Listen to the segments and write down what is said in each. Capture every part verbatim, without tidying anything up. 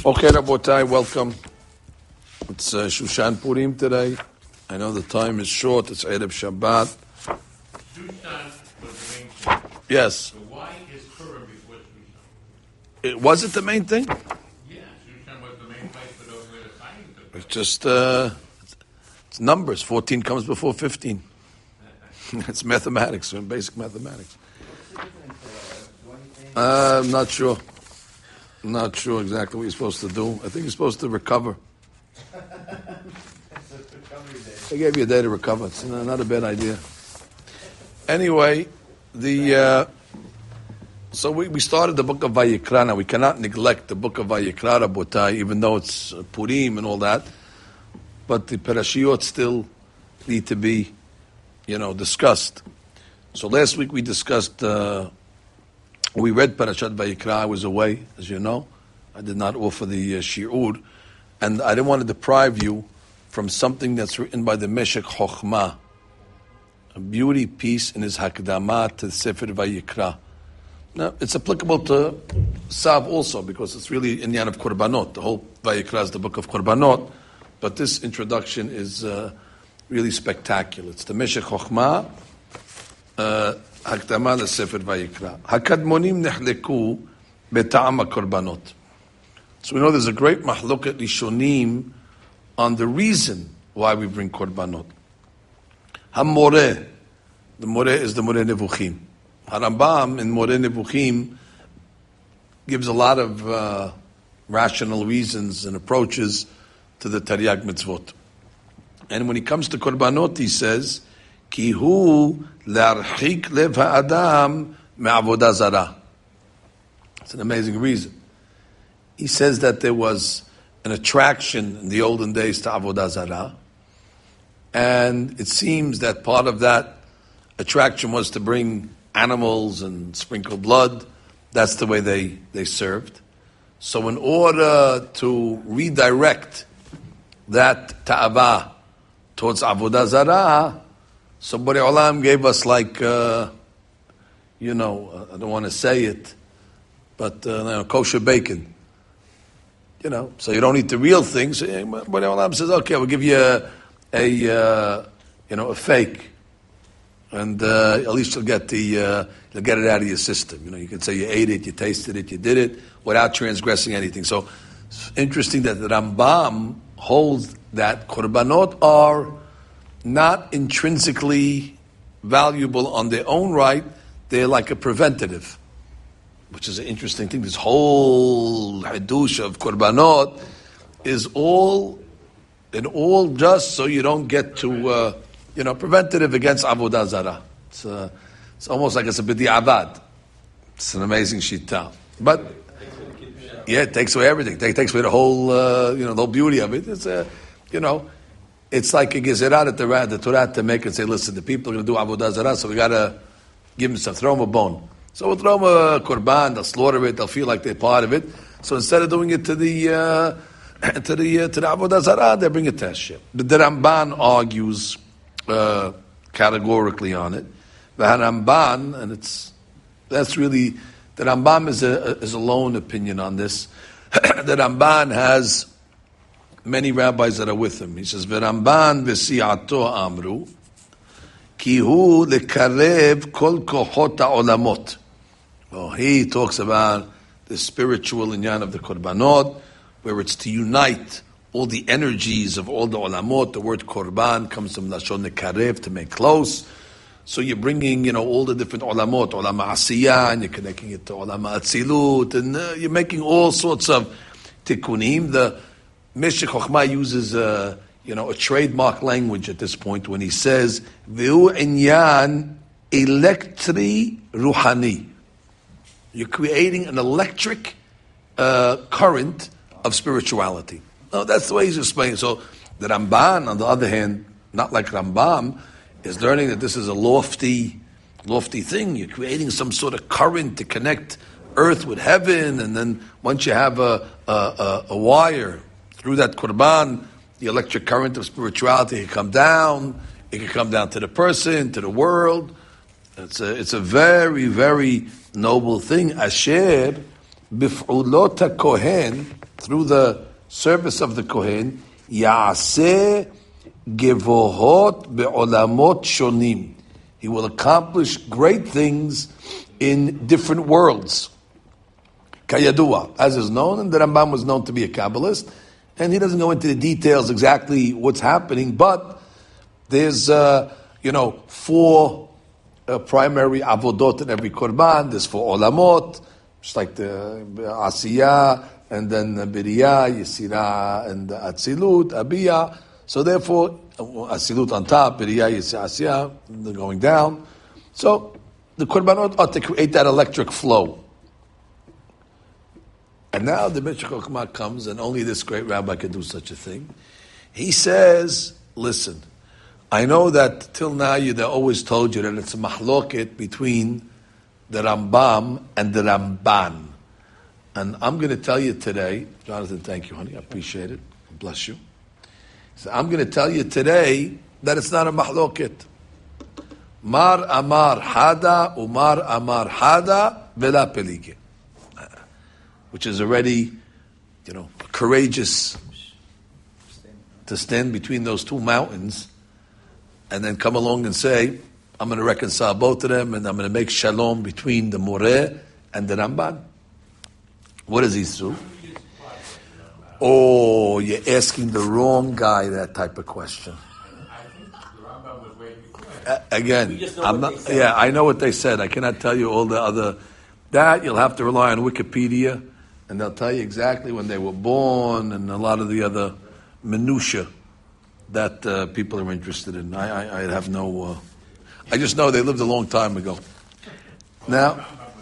Okay, Rabotai, welcome. It's uh, Shushan Purim today. I know the time is short. It's Erev Shabbat. Shushan was the main thing. Yes. So why is Purim before Shushan? It, was it the main thing? Yeah, Shushan was the main place for those where the signing took place. It's just uh, it's numbers. fourteen comes before fifteen. It's mathematics, basic mathematics. Uh, I'm not sure. I'm not sure exactly what you're supposed to do. I think you're supposed to recover. They gave you a day to recover. It's not a bad idea. Anyway, the uh, so we, we started the book of Vayikra. Now we cannot neglect the book of Vayikra, Rabotai, even though it's Purim and all that. But the parashiyot still need to be, you know, discussed. So last week we discussed. Uh, We read Parashat Vayikra. I was away, as you know. I did not offer the uh, shi'ur. And I didn't want to deprive you from something that's written by the Meshech Chochmah, a beauty piece in his Hakdamah to Sefer Vayikra. Now, it's applicable to Sav also, because it's really Inyan of Korbanot. The whole Vayikra is the book of Korbanot. But this introduction is uh, really spectacular. It's the Meshech Chochmah, uh, Hakdama l'Sefer Vayikra. Hakadmonim nehleku beta'am hakorbanot. So we know there's a great mahloket rishonim on the reason why we bring korbanot. Hamoreh, the Moreh is the Moreh Nevuchim. Harambam in Moreh Nevuchim gives a lot of uh, rational reasons and approaches to the Taryag mitzvot. And when he comes to korbanot, he says, Ki hu l'archik lev ha'adam me'avodah zarah. It's an amazing reason. He says that there was an attraction in the olden days to avodah zarah, and it seems that part of that attraction was to bring animals and sprinkle blood. That's the way they, they served. So in order to redirect that ta'avah towards avodah zarah, so Borei Olam gave us like, uh, you know, I don't want to say it, but uh, you know, kosher bacon. You know, so you don't eat the real thing. So Borei Olam says, okay, we'll give you a, a uh, you know, a fake, and uh, at least you'll get the, uh, you'll get it out of your system. You know, you can say you ate it, you tasted it, you did it without transgressing anything. So it's interesting that the Rambam holds that korbanot are not intrinsically valuable on their own right. They're like a preventative, which is an interesting thing. This whole hadush of korbanot is all, and all just so you don't get to, uh, you know, preventative against avodah zarah. It's, uh, it's almost like it's a b'di'avad. It's an amazing shita. But, yeah, it takes away everything. It takes away the whole, uh, you know, the whole beauty of it. It's, uh, you know, it's like a gezerah that the, the Torah to make and say, listen, the people are going to do avodah zarah, so we got to give them some, throw them a bone. So we'll throw them a korban, they'll slaughter it, they'll feel like they're part of it. So instead of doing it to the uh, to the uh, to the avodah zarah, they bring it to Hashem. The Ramban argues uh, categorically on it. The Ramban, and it's that's really the Ramban is a is a lone opinion on this. The Ramban has many rabbis that are with him. He says, "V'Ramban v'siato amru, ki hu lekarev kol kohot ha'olamot." Oh, he talks about the spiritual inyan of the korbanot, where it's to unite all the energies of all the olamot. The word korban comes from lashon lekarev, to make close. So you're bringing, you know, all the different olamot, olam asiyah, and you're connecting it to olam atzilut, and uh, you're making all sorts of tikkunim. The Meshech Chochmah uses a, you know, a trademark language at this point when he says, V'hu inyan elektri ruhani. You're creating an electric uh, current of spirituality. No, that's the way he's explaining. So the Ramban, on the other hand, not like Rambam, is learning that this is a lofty, lofty thing. You're creating some sort of current to connect earth with heaven, and then once you have a a, a, a wire through that korban, the electric current of spirituality can come down. It can come down to the person, to the world. It's a, it's a very, very noble thing. Asher bif'ulot kohen through the service of the Kohen, Ya'aseh gevohot be'olamot shonim. He will accomplish great things in different worlds. Kayadua, as is known, and the Rambam was known to be a Kabbalist, and he doesn't go into the details exactly what's happening, but there's, uh, you know, four uh, primary avodot in every korban. There's four olamot, just like the Asiyah, and then the Biriyah, Yesirah, and the Atzilut, Abiyah. So therefore, Asilut on top, Biriyah, Yesirah, they're going down. So the korbanot ought to create that electric flow. And now the Meshech Chochmah comes, and only this great rabbi can do such a thing. He says, listen, I know that till now you, they always told you that it's a mahloket between the Rambam and the Ramban. And I'm going to tell you today, Jonathan, thank you, honey, I appreciate it. Bless you. So I'm going to tell you today that it's not a mahloket. Mar amar hada, umar amar hada, vela pelige. Which is already, you know, courageous to stand between those two mountains and then come along and say, I'm going to reconcile both of them and I'm going to make shalom between the Moreh and the Ramban. What is he through? Oh, you're asking the wrong guy that type of question. Uh, again, I'm not, yeah, I know what they said. I cannot tell you all the other. That you'll have to rely on Wikipedia, and they'll tell you exactly when they were born and a lot of the other minutia that uh, people are interested in. I, I, I have no. Uh, I just know they lived a long time ago. Now,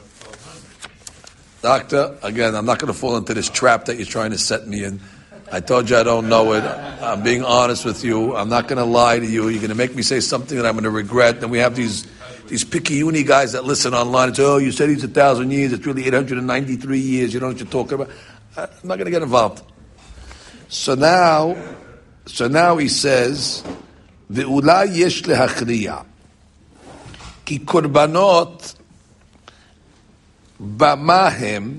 Doctor, again, I'm not going to fall into this trap that you're trying to set me in. I told you I don't know it. I'm being honest with you. I'm not going to lie to you. You're going to make me say something that I'm going to regret. And we have these these picky uni guys that listen online and say, oh, you said he's a thousand years. It's really eight hundred ninety-three years. You know what you're talking about. I'm not going to get involved. So now, so now he says, Ve'ula yesh lehachriya ki korbanot bamahem.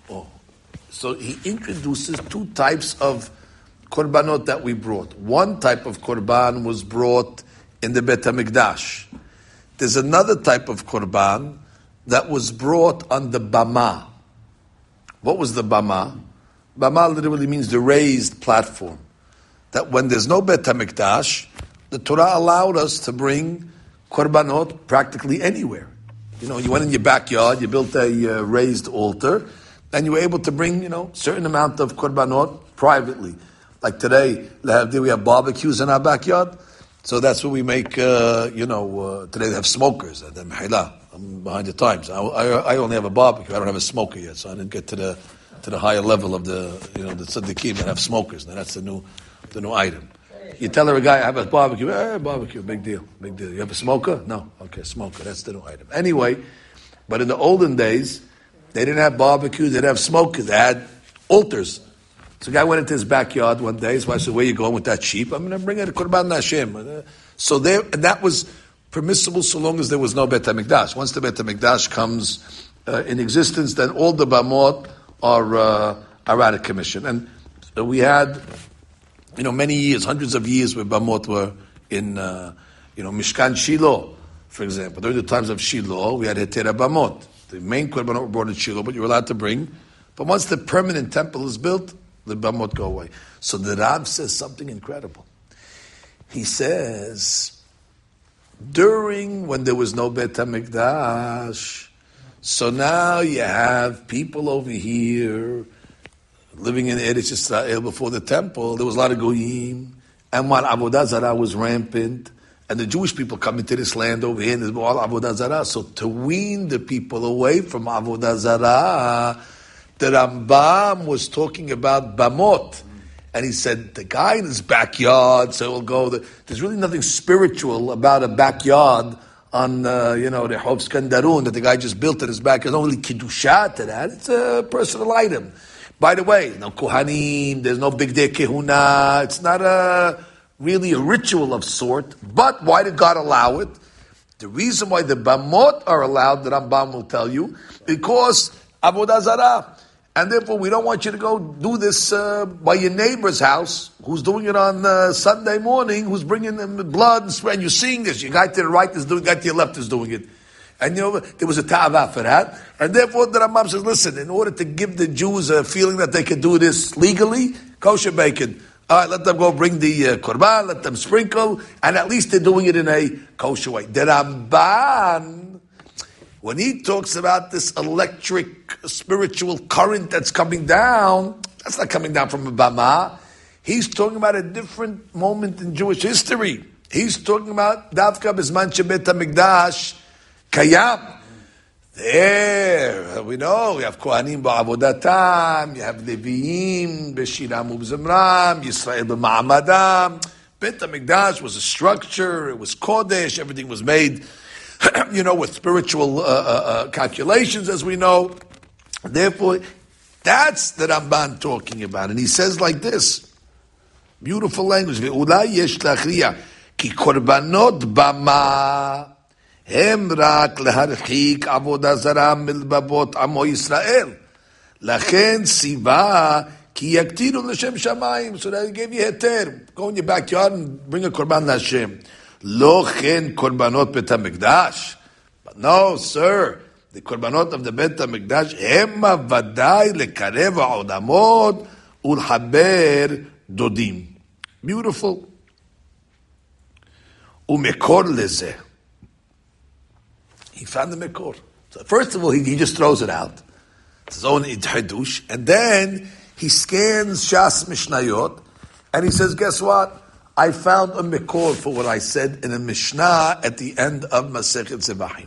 So he introduces two types of korbanot that we brought. One type of korban was brought in the Bet HaMikdash. There's another type of korban that was brought on the bama. What was the bama? Bama literally means the raised platform. That when there's no Bet HaMikdash, the Torah allowed us to bring korbanot practically anywhere. You know, you went in your backyard, you built a uh, raised altar, and you were able to bring, you know, certain amount of korbanot privately. Like today, we have barbecues in our backyard, so that's what we make. Uh, you know, uh, today they have smokers at the mehila. I'm behind the times. I, I, I only have a barbecue. I don't have a smoker yet, so I didn't get to the to the higher level of the you know the tzaddikim that have smokers. Now that's the new the new item. You tell her a guy I have a barbecue. Hey, barbecue, big deal, big deal. You have a smoker? No, okay, smoker. That's the new item. Anyway, but in the olden days, they didn't have barbecues, they didn't have smokers, they had altars. So a guy went into his backyard one day, his wife said, where are you going with that sheep? I'm going to bring it to Korban Hashem. So there, and that was permissible so long as there was no Bet HaMikdash. Once the Bet HaMikdash comes uh, in existence, then all the Bamot are, uh, are out of commission. And uh, we had, you know, many years, hundreds of years where Bamot were in, uh, you know, Mishkan Shiloh, for example. During the times of Shiloh, we had Hetera Bamot. The main korbanot were brought in Shiloh, but you're allowed to bring. But once the permanent temple is built, the bamot go away. So the Rav says something incredible. He says, during when there was no Bet HaMikdash, so now you have people over here living in Eretz Yisrael before the temple. There was a lot of goyim, and while Avodah Zarah was rampant, and the Jewish people come into this land over here, and there's all Avodah Zarah. So to wean the people away from Avodah Zarah, the Rambam was talking about Bamot. And he said, the guy in his backyard, so we'll go, the, there's really nothing spiritual about a backyard on, uh, you know, the Rehov Skandarun, that the guy just built in his backyard. There's no really Kiddusha to that. It's a personal item. By the way, no Kohanim, there's no Big Day Kehuna. It's not a... really a ritual of sort, but why did God allow it? The reason why the Bamot are allowed, the Rambam will tell you, because Avodah Zarah. And therefore, we don't want you to go do this uh, by your neighbor's house, who's doing it on uh, Sunday morning, who's bringing them blood and sweat. And you're seeing this. Your guy to the right is doing it, guy to your left is doing it. And you know, there was a ta'ava for that. And therefore, the Rambam says, listen, in order to give the Jews a feeling that they can do this legally, kosher bacon. All right, let them go bring the uh, korban, let them sprinkle, and at least they're doing it in a kosher way. The Ramban, when he talks about this electric spiritual current that's coming down, that's not coming down from a bama. He's talking about a different moment in Jewish history. He's talking about Davka Bizman Shebet HaMikdash Kayam. There, we know, we have Kohanim ba'avodatam, you have Leviim, Beshiram u'b'zemram, Yisrael b'ma'amadam. Bet HaMikdash was a structure, it was Kodesh, everything was made, you know, with spiritual uh, uh, uh, calculations, as we know. Therefore, that's the Ramban talking about. And he says like this, beautiful language, Ve'ulai yesh lachriya, ki korbanot bama, הם רק להרחיק עבודה זרה מלבבות עמו ישראל. לכן סיבה כי יקטינו לשם שמיים. So they gave you היתר. Go in your backyard and bring a korban להשם. לא כן קורבנות בית המקדש. But no, sir. The קורבנות of the בית המקדש הם ודאי לקרב העולמות ולחבר דודים. Beautiful. ומקור לזה. He found the Mekor. So first of all, he, he just throws it out. It's his own Hadush. And then he scans Shas Mishnayot, and he says, guess what? I found a Mekor for what I said in a Mishnah at the end of Masechet Zevahim.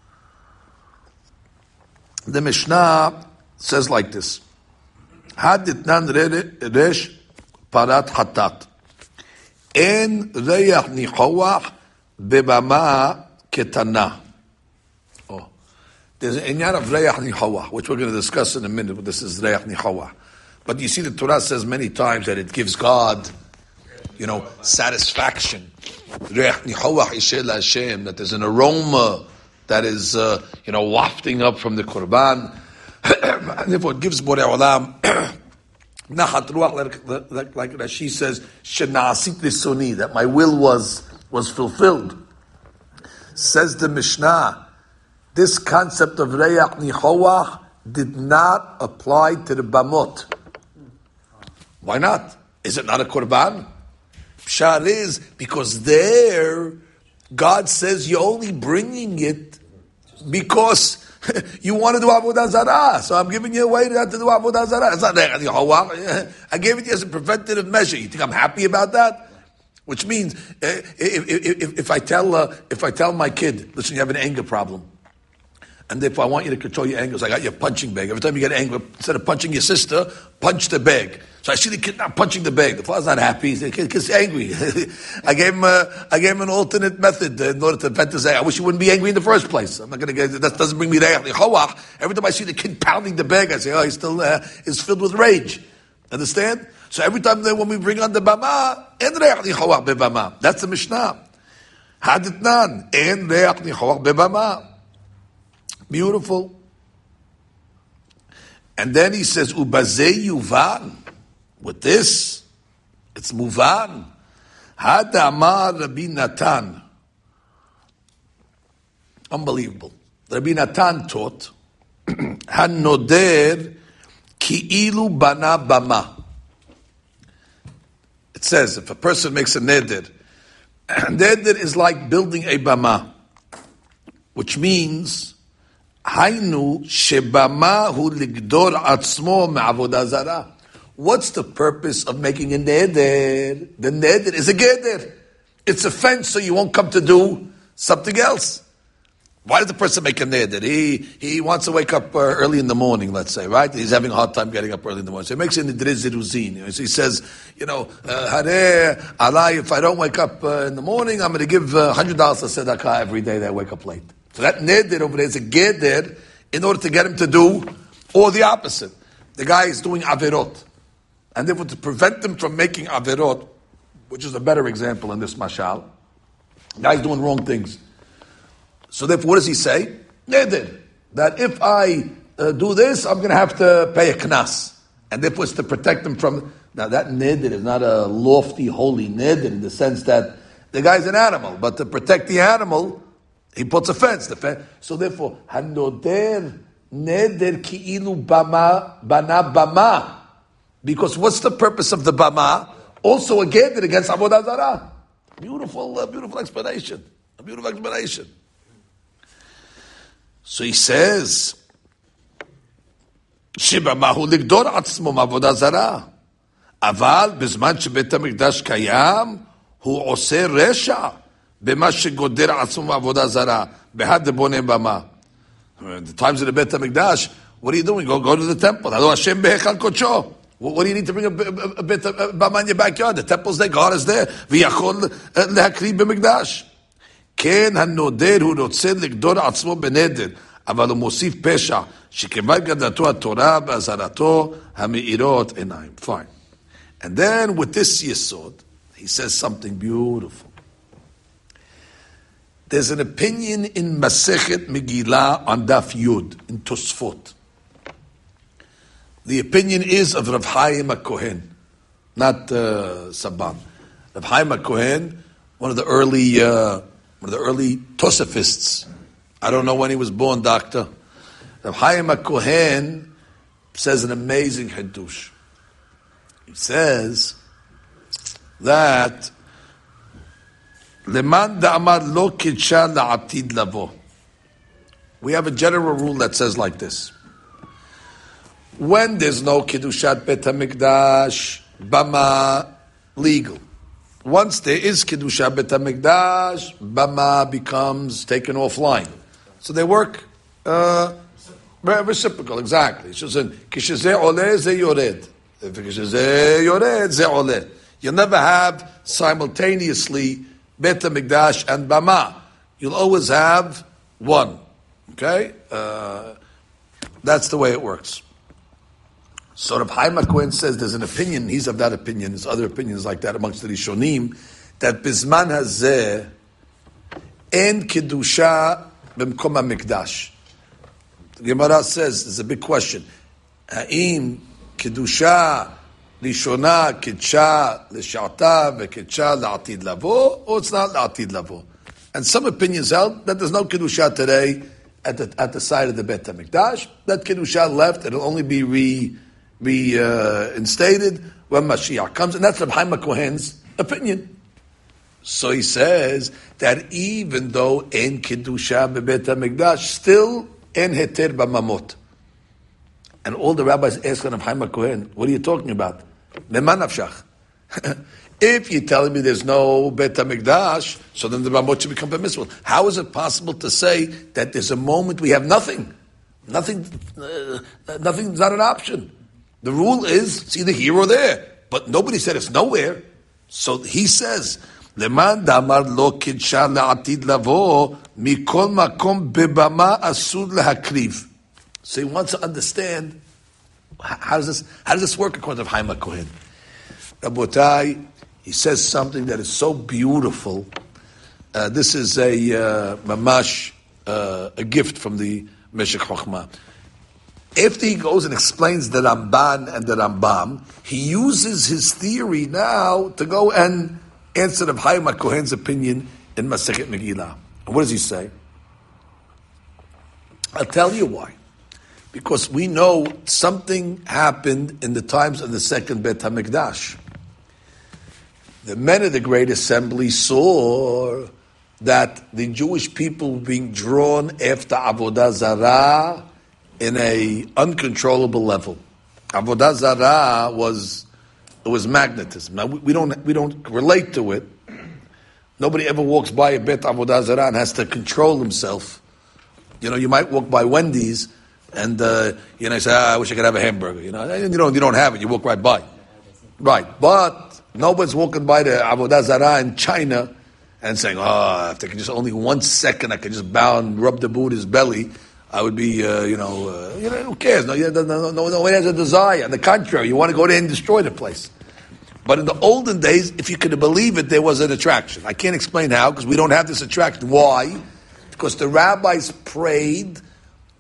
The Mishnah says like this. Haditnan resh parat hatat. En reyach nichowach bebama ketana. There's an inyan of Reyach Nichawa, which we're going to discuss in a minute, but this is Reyach Nichawa. But you see the Torah says many times that it gives God, you know, satisfaction. Reyach Nichawa Ishel Hashem, that there's an aroma that is, uh, you know, wafting up from the Korban. And therefore it gives Borei Olam, Nachat Ruach, like, like, like Rashi says, Shena'asit Lisoni, that my will was, was fulfilled. Says the Mishnah, this concept of Reyach Nichoach did not apply to the Bamot. Why not? Is it not a Korban? Pshar is, because there, God says you're only bringing it because you want to do Avodah Zarah. So I'm giving you a way not to do Avodah Zarah. It's not Reyach Nichoach. I gave it to you as a preventative measure. You think I'm happy about that? Which means, uh, if, if, if, if I tell uh, if I tell my kid, listen, you have an anger problem. And if I want you to control your anger, so I got your punching bag. Every time you get angry, instead of punching your sister, punch the bag. So I see the kid not punching the bag. The father's not happy. The kid's angry. I gave him, uh, I gave him an alternate method in order to prevent his anger. I wish he wouldn't be angry in the first place. I'm not going to get that. Doesn't bring me there. Every time I see the kid pounding the bag, I say, "Oh, he still uh, is filled with rage." Understand? So every time that when we bring on the bama, en reach nichawach bebama. That's the Mishnah. Haditnan en reach nichawach bebama. Beautiful. And then he says, Ubazei yuvan. With this, it's muvan. Hada amar Rabbi Natan. Unbelievable. Rabbi Natan taught, Hanoder ki'ilu bana bama. It says, if a person makes a neder, neder is like building a bama, which means, Hainu shebama hu ligdor atzmo me'avodah zara. What's the purpose of making a neder? The neder is a geder. It's a fence so you won't come to do something else. Why does the person make a neder? He he wants to wake up uh, early in the morning, let's say, right? He's having a hard time getting up early in the morning. So he makes a neder ziruzin. You know, so he says, you know, Hareh alai, if I don't wake up uh, in the morning, I'm going to give uh, one hundred dollars to tzedakah every day that I wake up late. So that neder over there is a geder in order to get him to do or the opposite. The guy is doing averot. And therefore to prevent him from making averot, which is a better example in this mashal, the guy's doing wrong things. So therefore what does he say? Neder. That if I uh, do this, I'm going to have to pay a knas. And therefore it's to protect them from... Now that neder is not a lofty, holy neder in the sense that the guy's an animal, but to protect the animal, he puts a fence. The fence. So therefore, hanoder neder ki'ilu bama bana bama. Because what's the purpose of the bama? Also again, against avodah zarah. Beautiful, uh, beautiful explanation. A beautiful explanation. So he says, שבמהו לגדור עצמו מעבודה זרה. אבל בזמן שבית המקדש קיים, הוא עושה רשע במה שגודר עצמו מעבודה זרה. בהד דבונה במה. The times of the Beit HaMikdash, what are you doing? Go, go to the temple. Hello, Hashem behechal kodsho. What do you need to bring a, a, a bit of bama in your backyard? The temple's there, God is there. ויכול להקריב במקדש. כן, הנודר הוא רוצה לגדור עצמו בנדר, אבל הוא מוסיף פשע, שכיוון גדלתו התורה באזהרתו המאירות עיניים. Fine. And then with this yesod, he says something beautiful. There's an opinion in Masechet Megillah on Daf Yud, in Tosfot. The opinion is of Rav Chaim HaKohen, not uh, Saban. Rav Chaim HaKohen, one of the early, uh, one of the early Tosafists. I don't know when he was born, doctor. Rav Chaim HaKohen says an amazing Hiddush. He says that Leman da'amar lo kidsha la'atid lavo. We have a general rule that says like this. When there's no Kiddushat Bet HaMikdash, Bama, legal. Once there is Kiddushat Bet HaMikdash, Bama becomes taken offline. So they work uh, reciprocal, exactly. So Kishazeh oleh, ze yored. Kishazeh yored, ze oleh. You'll never have simultaneously Bet HaMikdash and Bama. You'll always have one. Okay? Uh, that's the way it works. So Reb Chaim HaKohen says there's an opinion, he's of that opinion, there's other opinions like that amongst the Rishonim, that Bizman Hazeh en Kedusha b'mkom HaMikdash. The Gemara says, there's a big question. Ha'im Kedusha Rishona Kedsha L'Sha'ata V'Kedsha La'atid Lavo, or it's not La'atid Lavo. And some opinions held that there's no Kedusha today at the, at the side of the Bet HaMikdash. That Kedusha left, it'll only be re... be uh, instated when Mashiach comes, and that's Reb Chaim HaKohen's opinion. So he says that even though en Kedusha bebet HaMikdash, still en heter b'mamot. And all the rabbis ask Reb Chaim HaKohen, what are you talking about? Lema nafshach. If you're telling me there's no Bet HaMikdash, so then the b'mamot should become permissible. How is it possible to say that there's a moment we have nothing? Nothing, uh, nothing's not an option. The rule is it's either here or there, but nobody said it's nowhere. So he says, "Leman damar lo kidsha la'atid lavo mikol makom bebama asur lehakriv." So he wants to understand how does this how does this work according to Chaim HaKohen. Rabotai, he says something that is so beautiful. Uh, this is a uh, mamash, uh, a gift from the Meshech Chochmah. After he goes and explains the Ramban and the Rambam, he uses his theory now to go and answer Reb Chaim HaKohen's opinion in Masechet Megillah. And what does he say? I'll tell you why. Because we know something happened in the times of the second Bet HaMikdash. The men of the Great Assembly saw that the Jewish people were being drawn after Avodah Zarah in a uncontrollable level. Avodah Zarah was it was magnetism. Now we, we don't we don't relate to it. Nobody ever walks by a bet Avodah Zarah and has to control himself. You know, you might walk by Wendy's and uh, you know say, ah, I wish I could have a hamburger. You know, and you don't you don't have it. You walk right by, right? But nobody's walking by the Avodah Zarah in China and saying, oh, if I could just only one second, I could just bow and rub the Buddha's belly. I would be, uh, you know, uh, you know, who cares? No, no, no, no, no one has a desire. On the contrary, you want to go there and destroy the place. But in the olden days, if you could believe it, there was an attraction. I can't explain how, because we don't have this attraction. Why? Because the rabbis prayed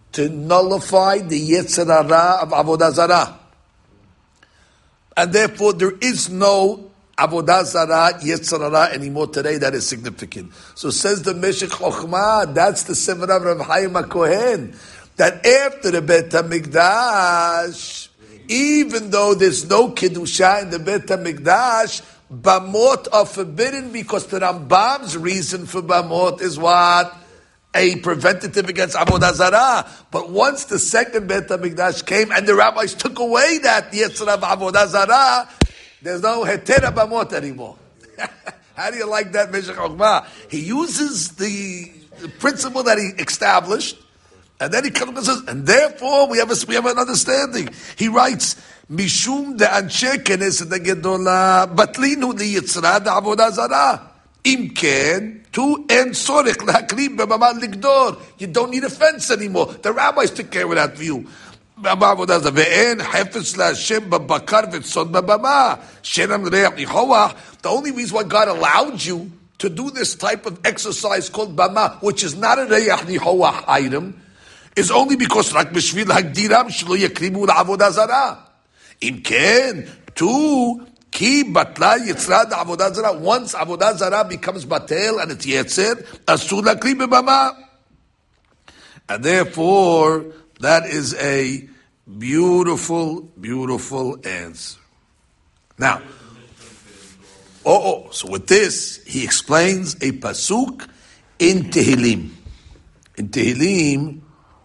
to nullify the Yetzer Hara of Avodah Zarah. And therefore there is no Avodah Zarah, Yetzer Hara anymore today that is significant. So says the Meshech Chochmah, that's the Sefer of Rav Chaim HaKohen, that after the Beit HaMikdash, even though there's no Kedusha in the Beit HaMikdash, Bamot are forbidden because the Rambam's reason for Bamot is what? A preventative against Avodah Zarah. But once the second Beit HaMikdash came and the rabbis took away that Yetzer of Avodah Zarah, there's no Heter Bamot anymore. How do you like that, Meshech Chochmah? He uses the, the principle that he established, and then he comes and says, and therefore we have a, we have an understanding. He writes, Mishum de anshe keneset gedola batlinu liyitzra de avodah zarah. Im ken tu en sorech lahakrim b'mama ligdor. You don't need a fence anymore. The rabbis took care of that view. Avodah zarah ve'en hefetz laHashem b'bakar v'tzon b'mama shenam reach nichoach. The only reason why God allowed you to do this type of exercise called bama, which is not a reach nichoach item, is only because rak b'shvil hagdiram shelo yakrimu la'avodah zarah. Im ken, two, ki batla yitzra avodah zarah. Once avodah zarah becomes batel and it's yetzer, asur lakri b'bama. And therefore, that is a beautiful, beautiful answer. Now, oh, oh, so with this, he explains a pasuk in Tehillim. In Tehillim,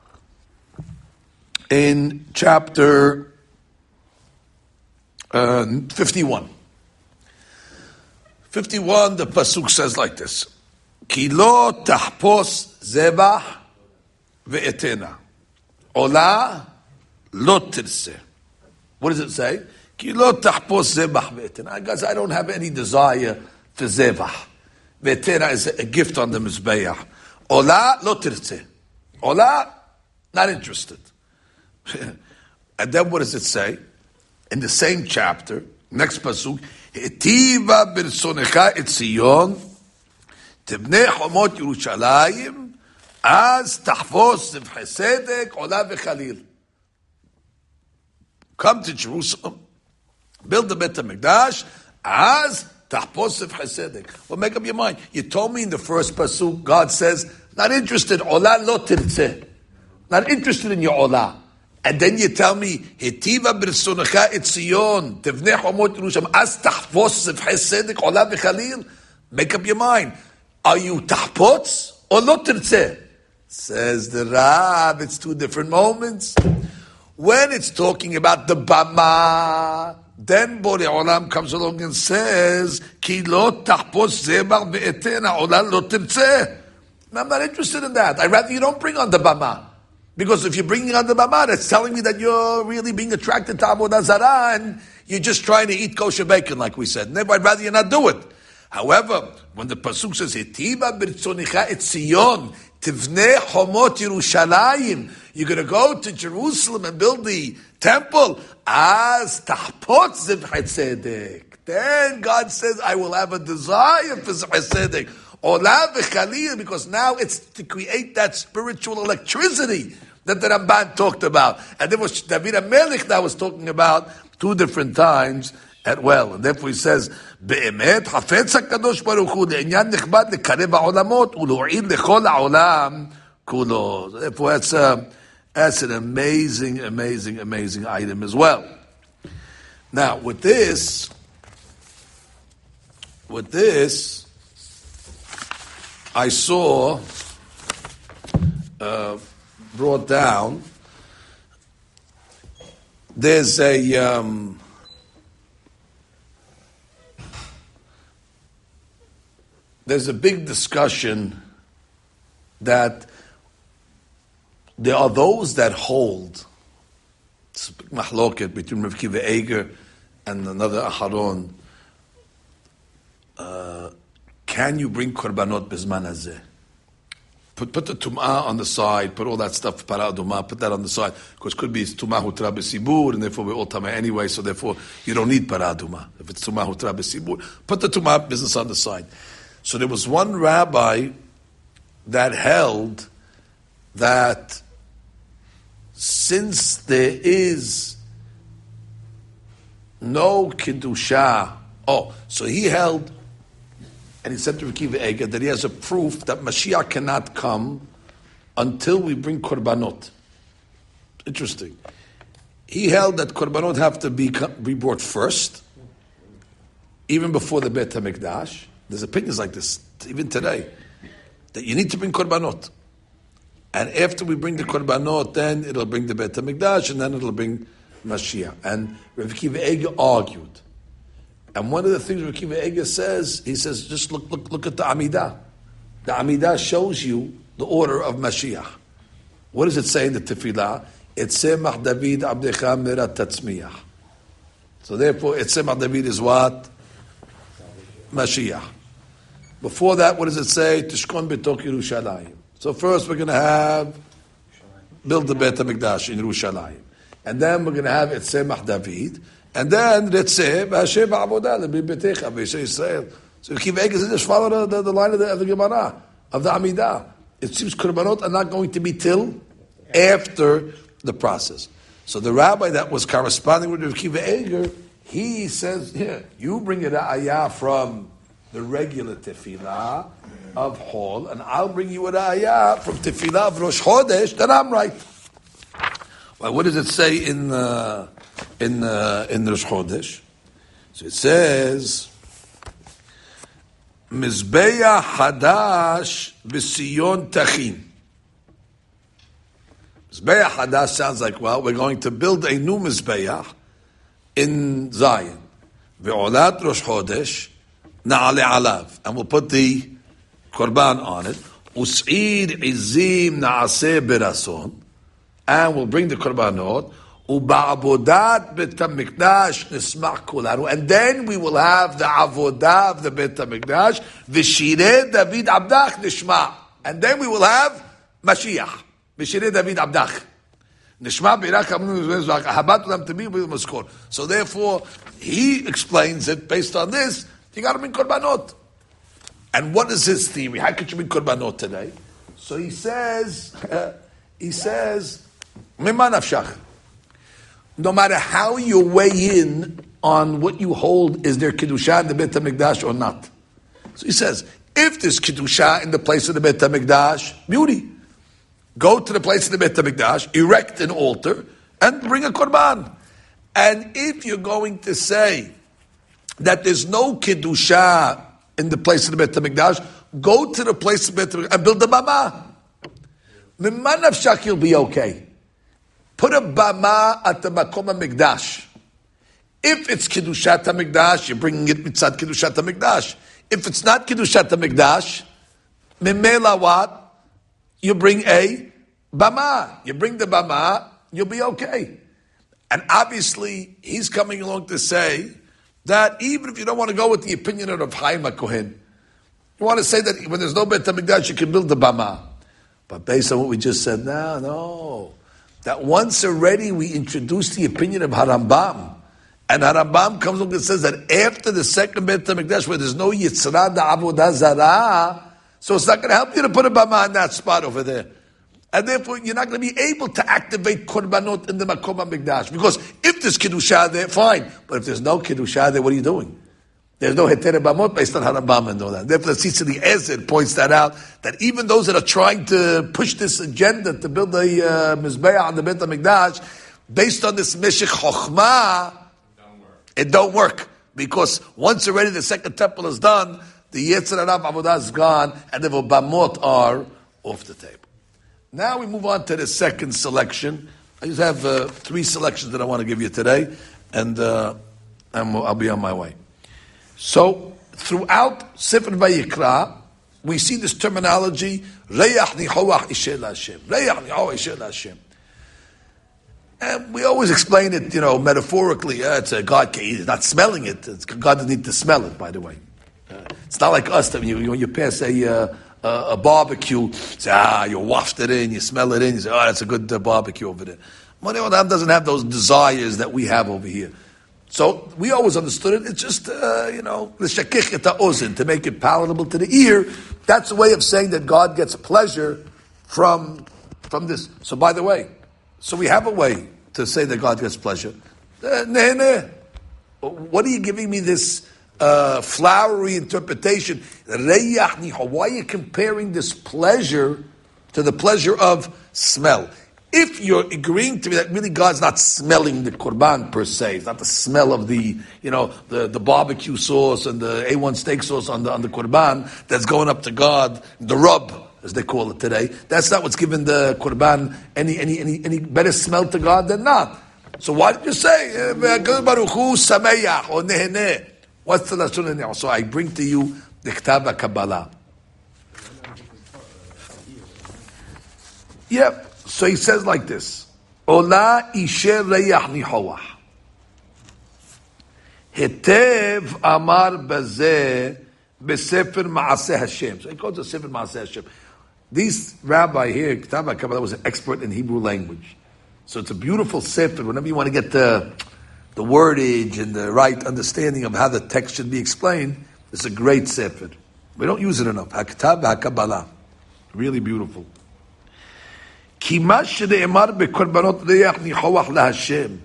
in chapter Uh, fifty-one. fifty-one, the pasuk says like this: Ki lo tahpos zebah ve'etena, ola lo tirse. What does it say? Ki lo tahpos zebah ve'etena. Guys, I don't have any desire for zebah. Ve'etena is a gift on the mizbeach. Ola lo tirse. Ola, not interested. And then what does it say? In the same chapter, next pasuk, Hetiva b'rtzonecha et Zion, tibnei chomot Yerushalayim, az tahfos zevchei tzedek, ola v'chalil. Come to Jerusalem, build the Beit HaMikdash, az tahfos zevchei tzedek. Well, make up your mind. You told me in the first pasuk, God says, not interested, ola lo tirtzeh. Not interested in your ola. And then you tell me, Hetiva b'rtzonecha et Zion, tevnei chomot Yerushalayim, az tahfos zevchei tzedek, ola v'chalil. Make up your mind. Are you tahpotz or lo tirtzeh? Says the Rab, it's two different moments. When it's talking about the bama, then Borei Olam comes along and says, Ki lo tahpos zebach ve'etena, ola lo tirtzeh. I'm not interested in that. I'd rather you don't bring on the bama. Because if you're bringing on the bama, that's telling me that you're really being attracted to Avodah Zarah and you're just trying to eat kosher bacon, like we said. Never, I'd rather you not do it. However, when the pasuk says, Hetiva b'rtzonecha et Zion, tivnei chomot Yerushalayim, you're going to go to Jerusalem and build the temple, az tahpot zevchei tzedek. Then God says, I will have a desire for zevchei tzedek. Ola v'chalil, because now it's to create that spiritual electricity that the Ramban talked about. And there was David HaMelech that was talking about two different times at well. And therefore he says, Be'emet hafetz HaKadosh Baruch Hu le'inyan nechbad lekarev ha'olamot u'lo'il lechol ha'olam kulo. Therefore that's, uh, that's an amazing, amazing, amazing item as well. Now with this, with this, I saw uh, brought down. There's a um, there's a big discussion that there are those that hold. It's a big mahloket between Rav Kiva Eger and another Aharon. Uh, Can you bring korbanot bezman hazeh? Put put the tum'ah on the side. Put all that stuff para aduma. Put that on the side because could be it's tum'ah hutra b'sibur, and therefore we're all tameh anyway. So therefore you don't need para aduma if it's tum'ah hutra b'sibur. Put the tum'ah business on the side. So there was one rabbi that held that since there is no Kiddusha, oh, so he held, and he said to Rekiva Eger that he has a proof that Mashiach cannot come until we bring Korbanot. Interesting. He held that Korbanot have to be, be brought first, even before the Beit HaMikdash. There's opinions like this, even today, that you need to bring Korbanot. And after we bring the Korbanot, then it'll bring the Beit HaMikdash, and then it'll bring Mashiach. And Rav Akiva Eger argued. And one of the things Rav Akiva Eger says, he says, just look, look, look at the Amidah. The Amidah shows you the order of Mashiach. What does it say in the Tefillah? Etzemach David Abdecha Mirat Tatzmiach. So therefore, Etzemach David is what? Mashiach. Before that, what does it say? Tishkon Betok Yerushalayim. So first we're going to have, build the Beit HaMikdash in Yerushalayim. And then we're going to have Etzemach David. And then, let's say, Hashem Avodah, Lebi Betecha, Beisha Yisrael. So Akiva Eger says, just follow the, the, the line of the, of the Gemara, of the Amidah. It seems Korbanot are not going to be till after the process. So the rabbi that was corresponding with Akiva Eger, he says, here, you bring it ayah from the regular tefillah of Hol, and I'll bring you an ayah from tefillah of Rosh Chodesh, then I'm right. Well, what does it say in uh, in uh, in Rosh Chodesh? So it says, Mizbeach Hadash B'Sion Tachin. Mizbeach Hadash sounds like, well, we're going to build a new Mizbeach in Zion. Ve'olat Rosh Chodesh Na'ale Alav. And we'll put the Korban on it. Us'ir Izim Na'aseh Berason. And we'll bring the Korbanot. Uba'abodat Bet HaMikdash Nismach Kulanu. And then we will have the Avodah of the Bet HaMikdash. V'shireh David Abdach Nishma. And then we will have Mashiach. V'shireh David Abdach. Nishma B'irach Habat Ulam Tami B'Maskor. So therefore, he explains it based on this. You got to bring Korbanot. And what is his theory? How could you bring Korbanot today? So he says, uh, he says, Mimma nafshach. No matter how you weigh in on what you hold, is there Kiddusha in the Beit HaMikdash or not? So he says, if there's Kiddusha in the place of the Beit HaMikdash, beauty. Go to the place of the Beit HaMikdash, erect an altar, and bring a Korban. And if you're going to say that there's no Kiddusha in the place of the Beit HaMikdash, go to the place of the Beit HaMikdash and build a Bama. Mimma nafshach, you'll be okay. Put a Bama at the Makom HaMikdash. If it's Kiddushat HaMikdash, you're bringing it mitzad Kiddushat HaMikdash. If it's not Kiddushat HaMikdash, Mimela what? You bring a Bama. You bring the Bama, you'll be okay. And obviously, he's coming along to say that even if you don't want to go with the opinion of Chaim HaKohen, you want to say that when there's no Beit HaMikdash, you can build the Bama. But based on what we just said now, no. That once already we introduced the opinion of Harambam, and Harambam comes along and says that after the second Beit HaMikdash, where there's no Yitzrah, the Avodah Zarah, so it's not going to help you to put a Bama in that spot over there. And therefore, you're not going to be able to activate Korbanot in the Makom HaMikdash. Because if there's Kiddusha there, fine. But if there's no Kiddusha there, what are you doing? There's no Heter Bamot based on Harambam and all that. Therefore, the Tzitz the Ezer points that out, that even those that are trying to push this agenda to build a uh, Mizbeah on the Beit HaMikdash, based on this Meshech Chochmah, it don't work. Because once already the second temple is done, the Yetzer Hara Avodah is gone, and the Bamot are off the table. Now we move on to the second selection. I just have uh, three selections that I want to give you today, and, uh, and I'll be on my way. So, throughout Sefer Vayikra, we see this terminology, Reyach nihoach ishe Hashem. Reyach nihoach ishe Hashem. And we always explain it, you know, metaphorically. Uh, it's a God, he's not smelling it. It's, God doesn't need to smell it, by the way. Uh, it's not like us, that when you, when you pass a, uh, a, a barbecue, say, ah, you waft it in, you smell it in, you say, oh, that's a good uh, barbecue over there. Mani Olam doesn't have those desires that we have over here. So we always understood it. It's just, uh, you know, the shakich et ha'ozen, to make it palatable to the ear. That's a way of saying that God gets pleasure from, from this. So by the way, So we have a way to say that God gets pleasure. Uh, nah, nah. What are you giving me this uh, flowery interpretation? Why are you comparing this pleasure to the pleasure of smell? If you're agreeing to me that really God's not smelling the korban per se, it's not the smell of the, you know, the, the barbecue sauce and the A one steak sauce on the on the korban that's going up to God, the rub, as they call it today. That's not what's giving the korban any any any any better smell to God than not. So why did you say Baruch Hu Sameach or Neheneh? What's the lashon? So I bring to you the K'tava Kabbalah. Yep. So he says like this: Ola isher reyach nihoach. Hetev amar bazeh besefer Maaseh Hashem. So he calls it Sefer Maaseh Hashem. This rabbi here, K'tava Kabbalah, was an expert in Hebrew language. So it's a beautiful sefer. Whenever you want to get the the wordage and the right understanding of how the text should be explained, it's a great sefer. We don't use it enough. K'tava Kabbalah, really beautiful. כי מה שנאמר בקורבנות ריח ניחוח להשם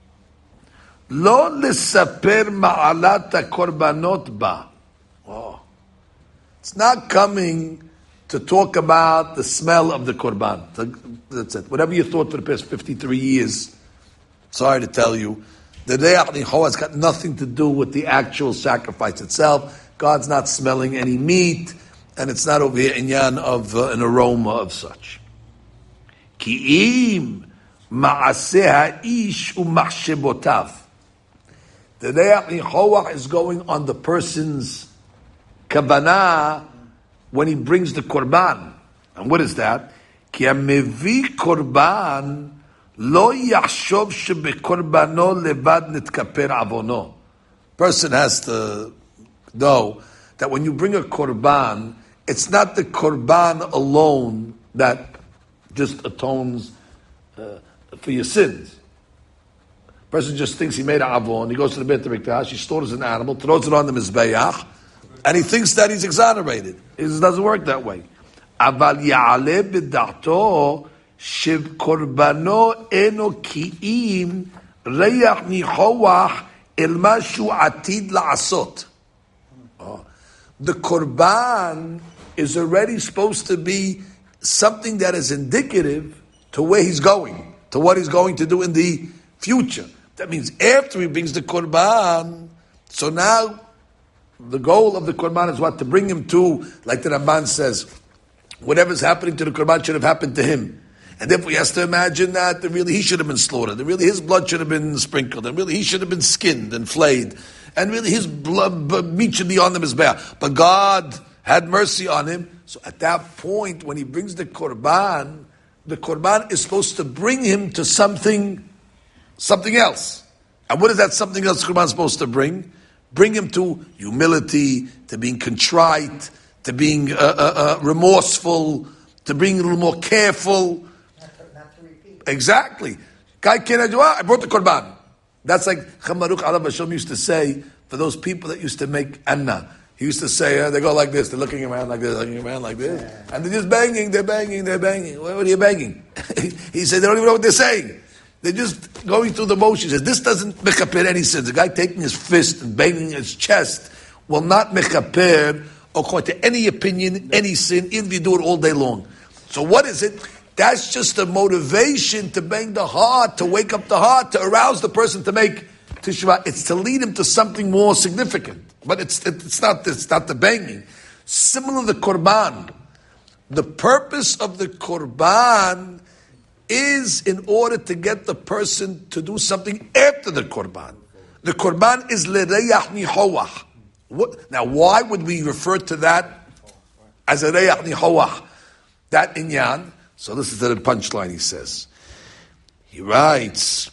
לא לספר מעלת הקורבנות בה. Oh. It's not coming to talk about the smell of the korban. That's it. Whatever you thought for the past fifty-three years, sorry to tell you, the ריח ניחוח has got nothing to do with the actual sacrifice itself. God's not smelling any meat, and it's not over here inyan of uh, an aroma of such. כי אם מעשה האיש ומחשבותיו. The ריח ניחוח is going on the person's kavanah when he brings the korban. And what is that? כי המביא korban לא יחשוב שבקורבנו לבד נתכפר עוונו. Person has to know that when you bring a korban, it's not the korban alone that just atones uh, for your sins. Person just thinks he made a avon, he goes to the Beit HaMikdash, he slaughters an animal, throws it on the Mizbeach, and he thinks that he's exonerated. It doesn't work that way. אבל יעלה בדעתו שקורבנו אינו קיים ריח ניחוח אל משהו עתיד לעשות. The korban is already supposed to be something that is indicative to where he's going, to what he's going to do in the future. That means after he brings the korban, so now the goal of the korban is what? To bring him to, like the Ramban says, whatever's happening to the korban should have happened to him. And therefore he has to imagine that really he should have been slaughtered, and really his blood should have been sprinkled, and really he should have been skinned and flayed, and really his blood, meat should be on the mizbeach. But God had mercy on him. So at that point, when he brings the korban, the korban is supposed to bring him to something, something else. And what is that something else the korban is supposed to bring? Bring him to humility, to being contrite, to being uh, uh, uh, remorseful, to being a little more careful. Not to, not to repeat. Exactly. Guy can't do, I brought the korban. That's like Chamaruch Alav Hashem used to say for those people that used to make anna. He used to say, uh, they go like this, they're looking around like this, looking around like this, yeah. And they're just banging, they're banging, they're banging. What are you banging? He said, they don't even know what they're saying. They're just going through the motions. He says, this doesn't mechaper any sins. The guy taking his fist and banging his chest will not mechaper, according to any opinion, any sin, even if you do it all day long. So what is it? That's just a motivation to bang the heart, to wake up the heart, to arouse the person to make teshuvah. It's to lead him to something more significant. But it's it's not it's not the banging. Similar to the korban. The purpose of the korban is in order to get the person to do something after the korban. The korban is lereyach nihoach. What now? Why would we refer to that as a reyach nihoach? That inyan. So this is the punchline. He says. He writes.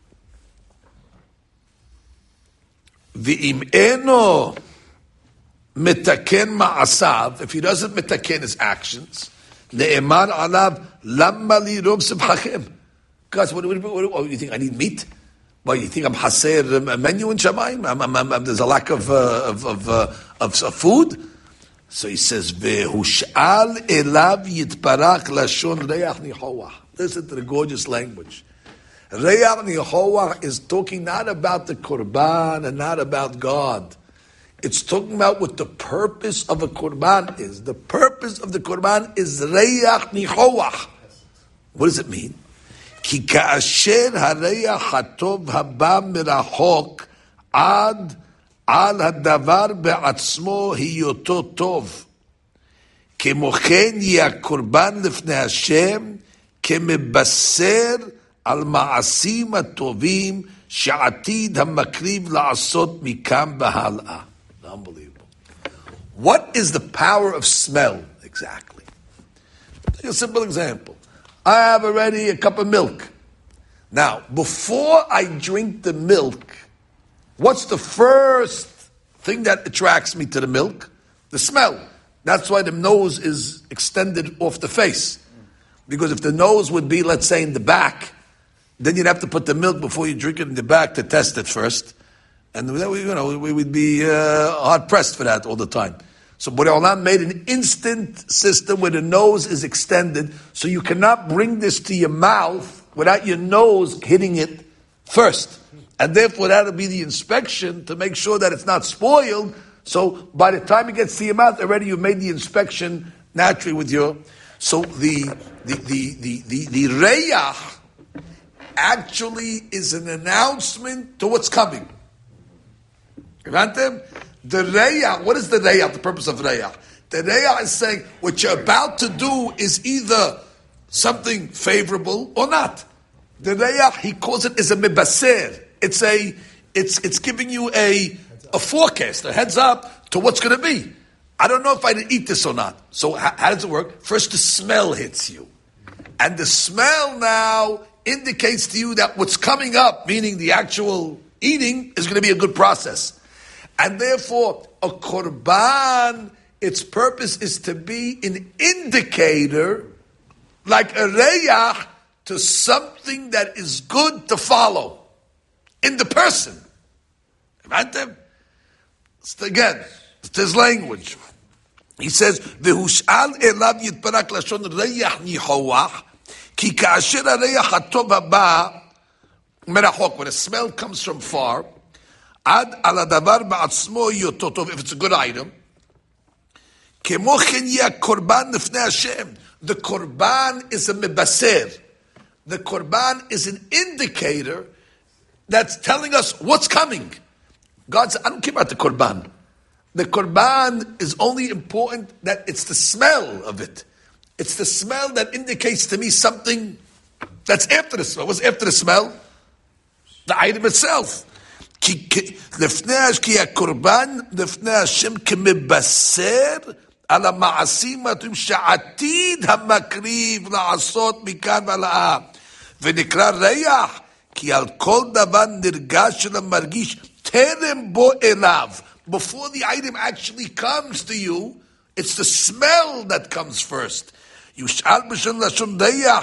V'im eno metaken ma'asav, if he doesn't metaken his actions, le'emar alav lamma li rom simchachem. Guys, what, what, what, what, you think I need meat? Well, you think I'm haser a menu in Shamayim? I'm, I'm, I'm, there's a lack of uh, of of, uh, of of food. So he says, Ve'hush'al elav yitparach lashon reach nihoach. Listen to the gorgeous language. Reach nihoach is talking not about the Qurban and not about God. It's talking about what the purpose of a Qurban is. The purpose of the Qurban is reach nihoach. What does it mean? Ki ka'asher hareach hatov haba mirachok ad al hadavar be'atzmo hiyoto tov. Kemochen yeh Qurban lifnei Hashem kemebasser al ma'asim hatovim she'atid hamakriv la'asot mikam b'hal'ah. Unbelievable. What is the power of smell exactly? Take a simple example. I have already a cup of milk. Now, before I drink the milk, what's the first thing that attracts me to the milk? The smell. That's why the nose is extended off the face. Because if the nose would be, let's say, in the back, then you'd have to put the milk before you drink it in the back to test it first. And then we, you know, we would be uh, hard pressed for that all the time. So Borei Olam made an instant system where the nose is extended, so you cannot bring this to your mouth without your nose hitting it first. And therefore that'll be the inspection to make sure that it's not spoiled. So by the time it gets to your mouth, already you've made the inspection naturally with your. So the the the the the, the reyach actually is an announcement to what's coming. The reyach, what is the reyach, the purpose of reyach? The reyach is saying what you're about to do is either something favorable or not. The reyach, he calls it, is a mebaser. It's a, it's it's giving you a a forecast, a heads up to what's going to be. I don't know if I did eat this or not. So how, how does it work? First, the smell hits you, and the smell now indicates to you that what's coming up, meaning the actual eating, is going to be a good process. And therefore, a Qurban, its purpose is to be an indicator, like a reyach, to something that is good to follow in the person. Right? So again, it's his language. He says, "V'hush'al elav yitparak lashon reyach nihoach, ki ka'asher hareyach hatov haba merachok." When a smell comes from far, ad al hadavar ba'atzmo hiyoto tov, if it's a good item. Kemo chen yeh korban lifnei Hashem. The korban is a mebaser. The korban is an indicator that's telling us what's coming. God said, I don't care about the korban. The korban is only important that it's the smell of it. It's the smell that indicates to me something that's after the smell. What's after the smell? The item itself. לפני הקורבן, לפני השם כמבשר על המעשים הטובים שעתיד המקריב לעשות מכאן והלאה. ונקרא ריח, כי על כל דבר נרגש של המרגיש טרם בו אליו. Before the item actually comes to you, it's the smell that comes first. יושאל בשם לשון ריח,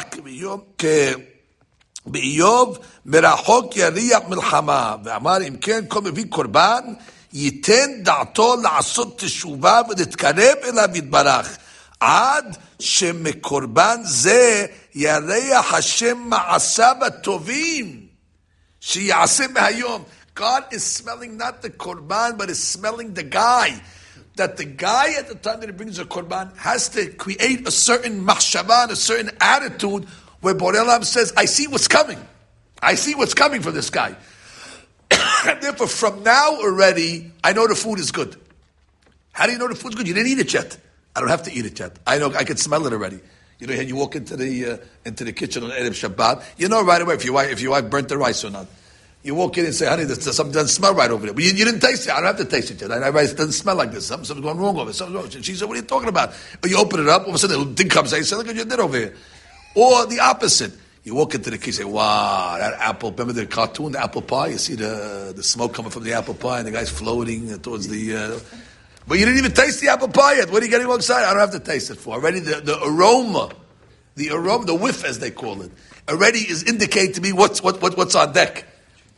באיוב מרחוק יריח מלחמה, ואמר אם כן כל מביא קורבן ייתן דעתו לעשות תשובה ולהתקרב אליו יתברך עד שמקורבן זה יריח השם מעשיו הטובים שיעשה מהיום. God is smelling not the korban, but is smelling the guy. That the guy at the time that he brings a korban has to create a certain machshava, a certain attitude where Borei Olam says, I see what's coming. I see what's coming from this guy. And therefore, from now already, I know the food is good. How do you know the food's good? You didn't eat it yet. I don't have to eat it yet. I know I can smell it already. You know, you walk into the uh, into the kitchen on Erev Shabbat, you know right away if your wife if your wife burnt the rice or not. You walk in and say, honey, there's something doesn't smell right over there. But you, you didn't taste it. I don't have to taste it yet. I, rice doesn't smell like this. Something, something's going wrong over it. Something's wrong. She said, what are you talking about? But you open it up, all of a sudden the thing comes out. You say, look what you did over here. Or the opposite. You walk into the kitchen, you say, wow, that apple, remember the cartoon, the apple pie? You see the the smoke coming from the apple pie and the guy's floating towards the... Uh, but you didn't even taste the apple pie yet. What are you getting all excited? I don't have to taste it for. Already the, the aroma, the aroma, the whiff as they call it, already is indicating to me what's, what, what, what's on deck.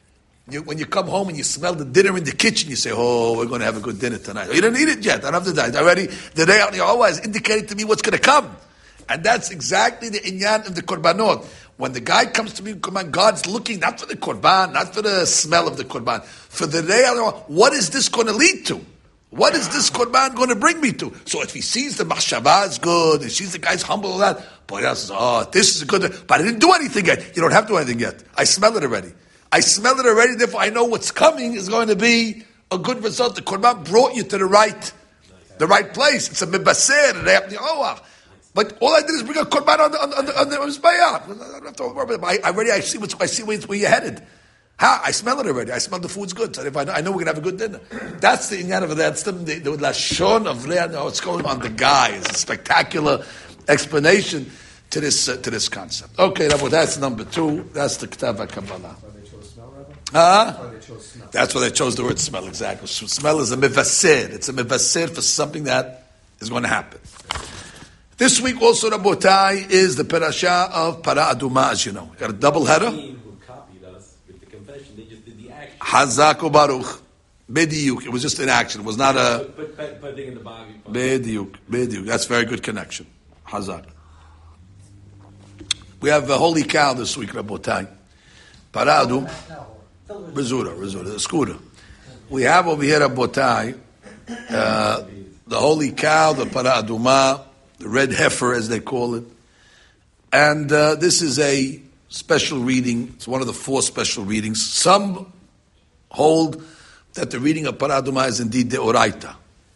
You, when you come home and you smell the dinner in the kitchen, you say, "Oh, we're going to have a good dinner tonight." You didn't eat it yet. I don't have to die. Already, the day out always indicated to me what's going to come, and that's exactly the inyan of the korbanot. When the guy comes to me, God's looking not for the korban, not for the smell of the korban, for the day out. What is this going to lead to? What is this korban going to bring me to? So if he sees the machshava is good, he sees the guy's humble and that, but he says, "Oh, this is a good." But I didn't do anything yet. You don't have to do anything yet. I smell it already. I smell it already, therefore I know what's coming is going to be a good result. The Korban brought you to the right, the right place. It's a mibaser, but all I did is bring a Korban on the on the on the Mizbeach. I don't have to worry about it. I already I see what's I see where you're headed. How? I smell it already. I smell the food's good. So if I know, I know we're gonna have a good dinner. That's the inyan of that. That's the the, the lashon of what's going on. The guy is a spectacular explanation to this uh, to this concept. Okay, that's number two. That's the Ketav HaKabbalah. Huh? That's why they chose the word smell, exactly. Smell is a mivaser. It's a mivaser for something that is going to happen. This week also, Rabotai, is the parasha of Para Aduma, as you know. Got a double header. Hazak Baruch. Bediuk. It was just an action. It was not a... Bediuk. Bediuk. That's a very good connection. Hazak. We have a holy cow this week, Rabotai. Para Aduma. Rizura, Rizura, the scooter. We have over here a botai, uh, the holy cow, the para aduma, the red heifer as they call it. And uh, this is a special reading. It's one of the four special readings. Some hold that the reading of para aduma is indeed the oraita.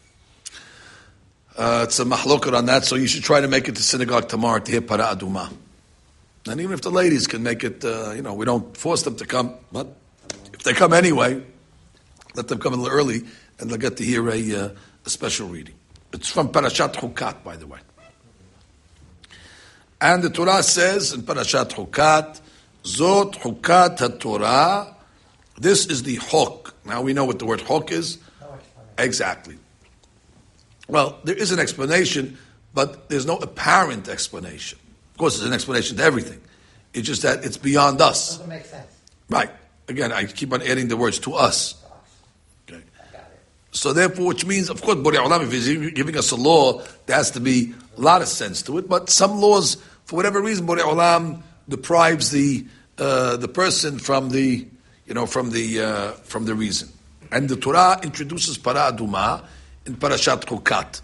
Uh, it's a mahlokat on that, so you should try to make it to synagogue tomorrow to hear para aduma. And even if the ladies can make it, uh, you know, we don't force them to come, but if they come anyway, let them come a little early, and they'll get to hear a, uh, a special reading. It's from Parashat Hukat, by the way. And the Torah says in Parashat Hukat, Zot Hukat HaTorah, this is the Hok. Now we know what the word Hok is. Exactly. Well, there is an explanation, but there's no apparent explanation. Of course, there's an explanation to everything. It's just that it's beyond us. Doesn't make sense. Right. Again, I keep on adding the words to us. Okay. So therefore, which means, of course, Borei Olam, if he's giving us a law, there has to be a lot of sense to it. But some laws, for whatever reason, Borei Olam deprives the uh, the person from the you know from the uh, from the reason. And the Torah introduces para aduma in Parashat Chukat,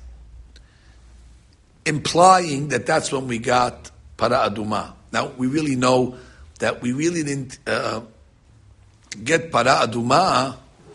implying that that's when we got para aduma. Now we really know that we really didn't. Uh, get para aduma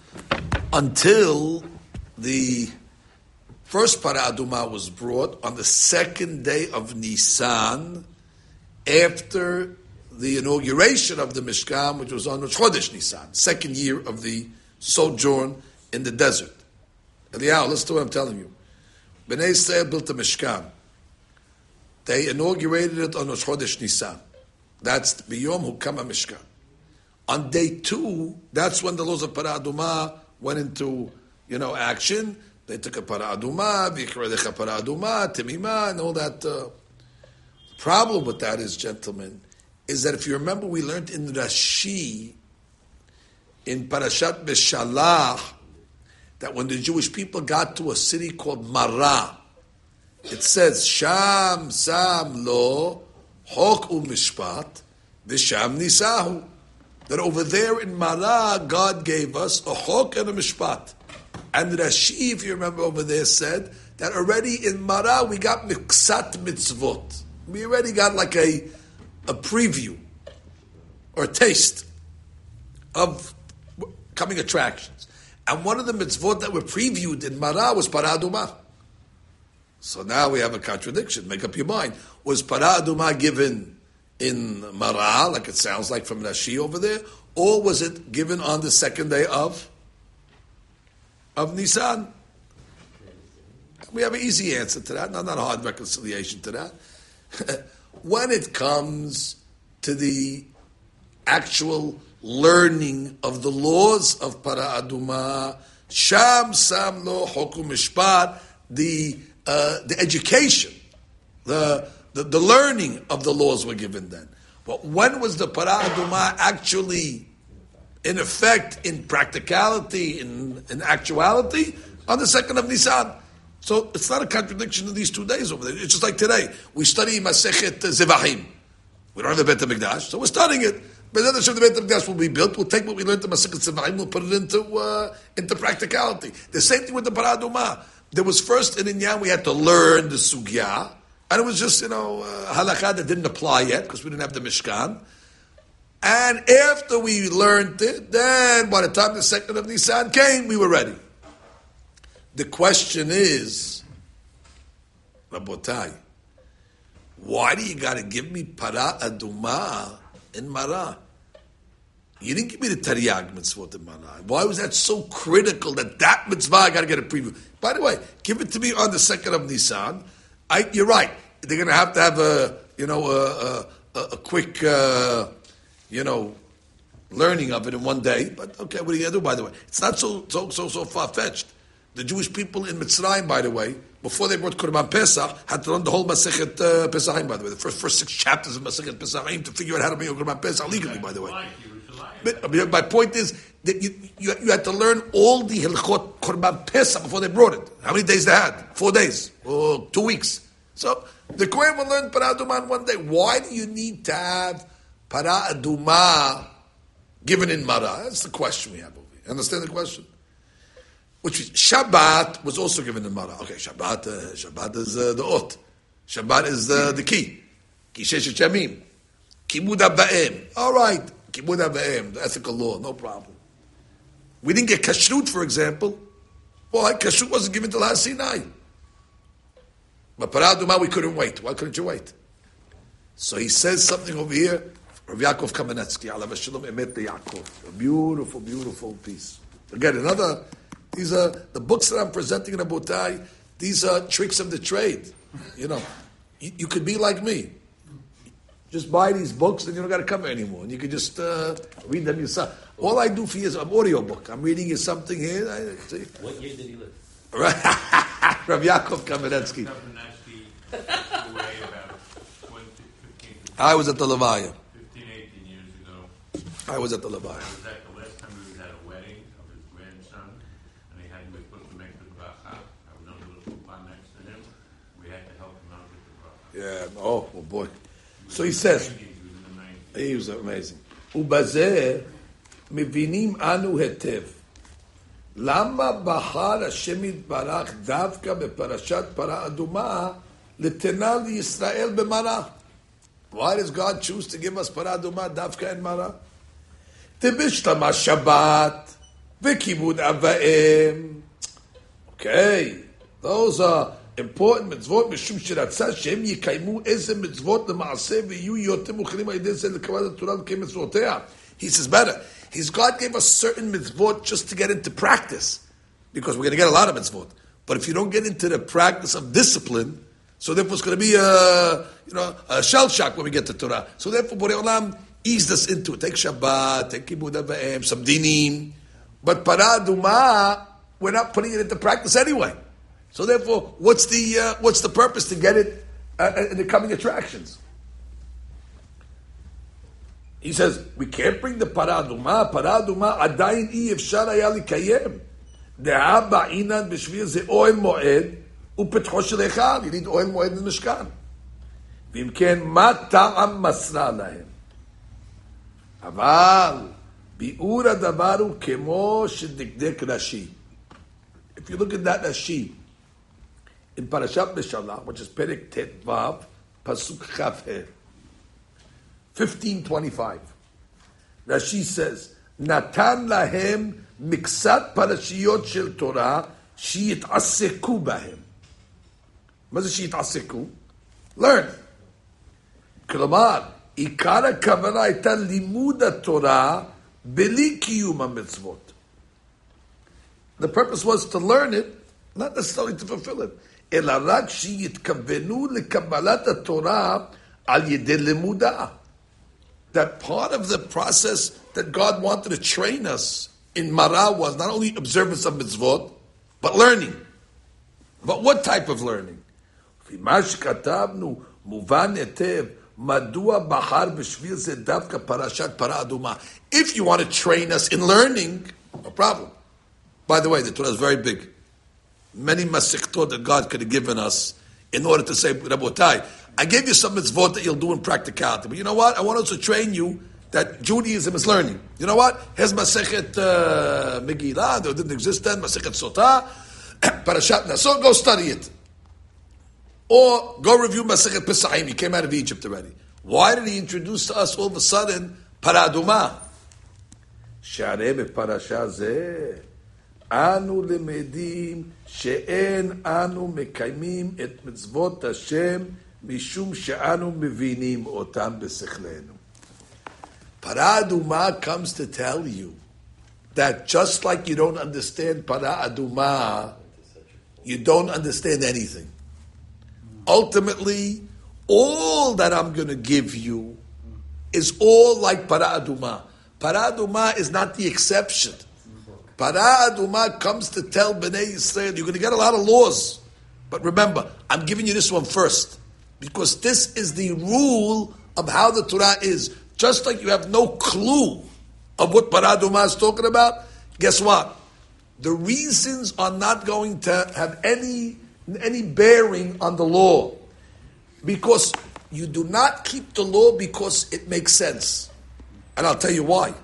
until the first para aduma was brought on the second day of Nisan after the inauguration of the Mishkan, which was on Rosh Chodesh Nisan, second year of the sojourn in the desert. Eliyahu, listen to what I'm telling you. Bnei Yisrael built the Mishkan. They inaugurated it on Rosh Chodesh Nisan. That's Biyom Hukam Mishkan. On day two, that's when the laws of para aduma went into, you know, action. They took a para aduma, v'ikrodecha para aduma, temima, and all that. Uh, problem with that is, gentlemen, is that if you remember, we learned in Rashi, in Parashat Beshalach, that when the Jewish people got to a city called Marah, it says, Sham Sam Lo, Hok u'mishpat, v'sham nisahu. That over there in Marah, God gave us a Hok and a Mishpat. And Rashi, if you remember over there, said that already in Marah we got Miksat Mitzvot. We already got like a, a preview or a taste of coming attractions. And one of the mitzvot that were previewed in Marah was Para Aduma. So now we have a contradiction. Make up your mind. Was Para Aduma given in Marah, like it sounds like from Rashi over there, or was it given on the second day of of Nisan? We have an easy answer to that, not, not a hard reconciliation to that. When it comes to the actual learning of the laws of Para Aduma, Sham Sam Lo Hokum Mishpat, the uh, the education, the The, the learning of the laws were given then. But when was the Para Aduma actually in effect, in practicality, in, in actuality, on the second of Nisan. So it's not a contradiction in these two days over there. It's just like today. We study Masechet Zevahim. We don't have a Beit HaMikdash, so we're studying it. But then the Beit HaMikdash will be built. We'll take what we learned in Masechet Zevahim, we'll put it into uh, into practicality. The same thing with the Parah Adumah. There was first in Inyan, we had to learn the Sugya, and it was just, you know, uh, halakha that didn't apply yet, because we didn't have the Mishkan. And after we learned it, then by the time the second of Nisan came, we were ready. The question is, Rabotai, why do you got to give me Parah Adumah in Marah? You didn't give me the Taryag mitzvot in Marah. Why was that so critical that that mitzvah I got to get a preview? By the way, give it to me on the second of Nisan. I, you're right. They're going to have to have a, you know, a, a, a quick, uh, you know, learning of it in one day. But okay, what are you going to do? By the way, it's not so so so so far fetched. The Jewish people in Mitzrayim, by the way, before they brought Korban Pesach, had to learn the whole Masechet uh, Pesachim, by the way. The first first six chapters of Masechet Pesachim to figure out how to make a Korban Pesach legally, by the way. But, I mean, my point is that you, you, you had to learn all the Hilchot Korban Pesach before they brought it. How many days they had? Four days. Or two weeks. So, the Kohen will learn Parah Adumah in one day. Why do you need to have Parah Adumah given in Marah? That's the question we have over here. Understand the question? Which is, Shabbat was also given in Marah. Okay, Shabbat, uh, Shabbat is uh, the Ot. Shabbat is uh, the key. Ki Sheshet Yamim. Kibud Abba'im. All right. Kibud Abba'im, the ethical law, no problem. We didn't get Kashrut, for example. Well, Kashrut wasn't given till Har Sinai. But Parah Adumah, we couldn't wait. Why couldn't you wait? So he says something over here. Rav Yaakov Kamenetsky, Alav Shalom Emet Yaakov. A beautiful, beautiful piece. Again, another... These are the books that I'm presenting in Abotai. These are tricks of the trade. You know, you, you could be like me. Just buy these books, and you don't got to come here anymore. And you can just uh, read them yourself. All I do for you is an audio book. I'm reading you something here. I, see? What year did he live? Right, Rav Yaakov Kamenetsky. I was at the Levaya. fifteen, eighteen years ago. I was at the Levaya. I was at the last time we was at a wedding of his grandson, and they had we were supposed to make the bracha. I was on the little spot next to him. We had to help him out with the bracha. Yeah. Oh, oh boy. So he says, he was amazing. ובזה מבינים אנו היטב. למה בחר השם יתברך דווקא בפרשת פרה אדומה לתנה לישראל במראה? Why does God choose to give us פרה אדומה דווקא in מראה? דבשתמה שבת וכיבוד אב ואם. Okay, those are important מצוות משום שרצה שהם יקיימו איזה מצוות למעשה ויהיו יותר מוכנים על ידי זה לקבלת התורה לקיים מצוותיה. He says better. His God gave us certain mitzvot just to get into practice, because we're going to get a lot of mitzvot. But if you don't get into the practice of discipline, so therefore it's going to be a, you know, a shell shock when we get to Torah. So therefore Borei Olam eased us into it. Take Shabbat, take Kibud Av Va'em, some dinim. But Parah Adumah, we're not putting it into practice anyway. So therefore, what's the uh, what's the purpose to get it uh, in the coming attractions? He says, we can't bring the Parah Adumah. Parah Adumah adayin i efshar haya likayem. Deha ba'inan b'shvil ze oel moed upetcho shel echal. You need oel moed in the Mishkan. V'im ken ma ta'am masra lahem. Aval bi'ur hadavar hu kemo shedikdek Rashi. If you look at that Rashi in Parashat Beshalach, which is Perek Tet Vav, Pasuk Chaf He, fifteen twenty-five. Rashi says, Natan lahem miksat parashiyot shel Torah sheyit'aseku bahem. What does sheyit'aseku? Learn. Klamar, ikar hakavana הייתה לימוד התורה בלי קיום המצוות. The purpose was to learn it, not necessarily to fulfill it. אלא רק שיתכוונו לקבלת התורה על ידי לימודה. That part of the process that God wanted to train us in Marah was not only observance of mitzvot, but learning. But what type of learning? מה שכתבנו מובן היטב, Madua Bahar B'Shvil Zedavka Parashat Para Aduma. If you want to train us in learning, no problem. By the way, the Torah is very big. Many masiktot that God could have given us in order to say, Rabotai, I gave you some mitzvot that you'll do in practicality. But you know what? I want also to train you that Judaism is learning. You know what? Here's Masechet uh, Megillah, that didn't exist then, Masechet Sotah, Parashat Naso, go study it. Or go review Masechet Pesachim. He came out of Egypt already. Why did he introduce to us all of a sudden Paraduma? Shareh beparasha zeh anu lemedim she'en anu mekayimim et mitzvot Hashem mishum she'anu mevinim otam besechlenu. Paraduma comes to tell you that just like you don't understand Paraduma, you don't understand anything. Ultimately, all that I'm going to give you is all like Paraduma. Paraduma is not the exception. Paraduma comes to tell Bnei Yisrael, you're going to get a lot of laws. But remember, I'm giving you this one first. Because this is the rule of how the Torah is. Just like you have no clue of what Paraduma is talking about, guess what? The reasons are not going to have any, any bearing on the law. Because you do not keep the law because it makes sense. And I'll tell you why.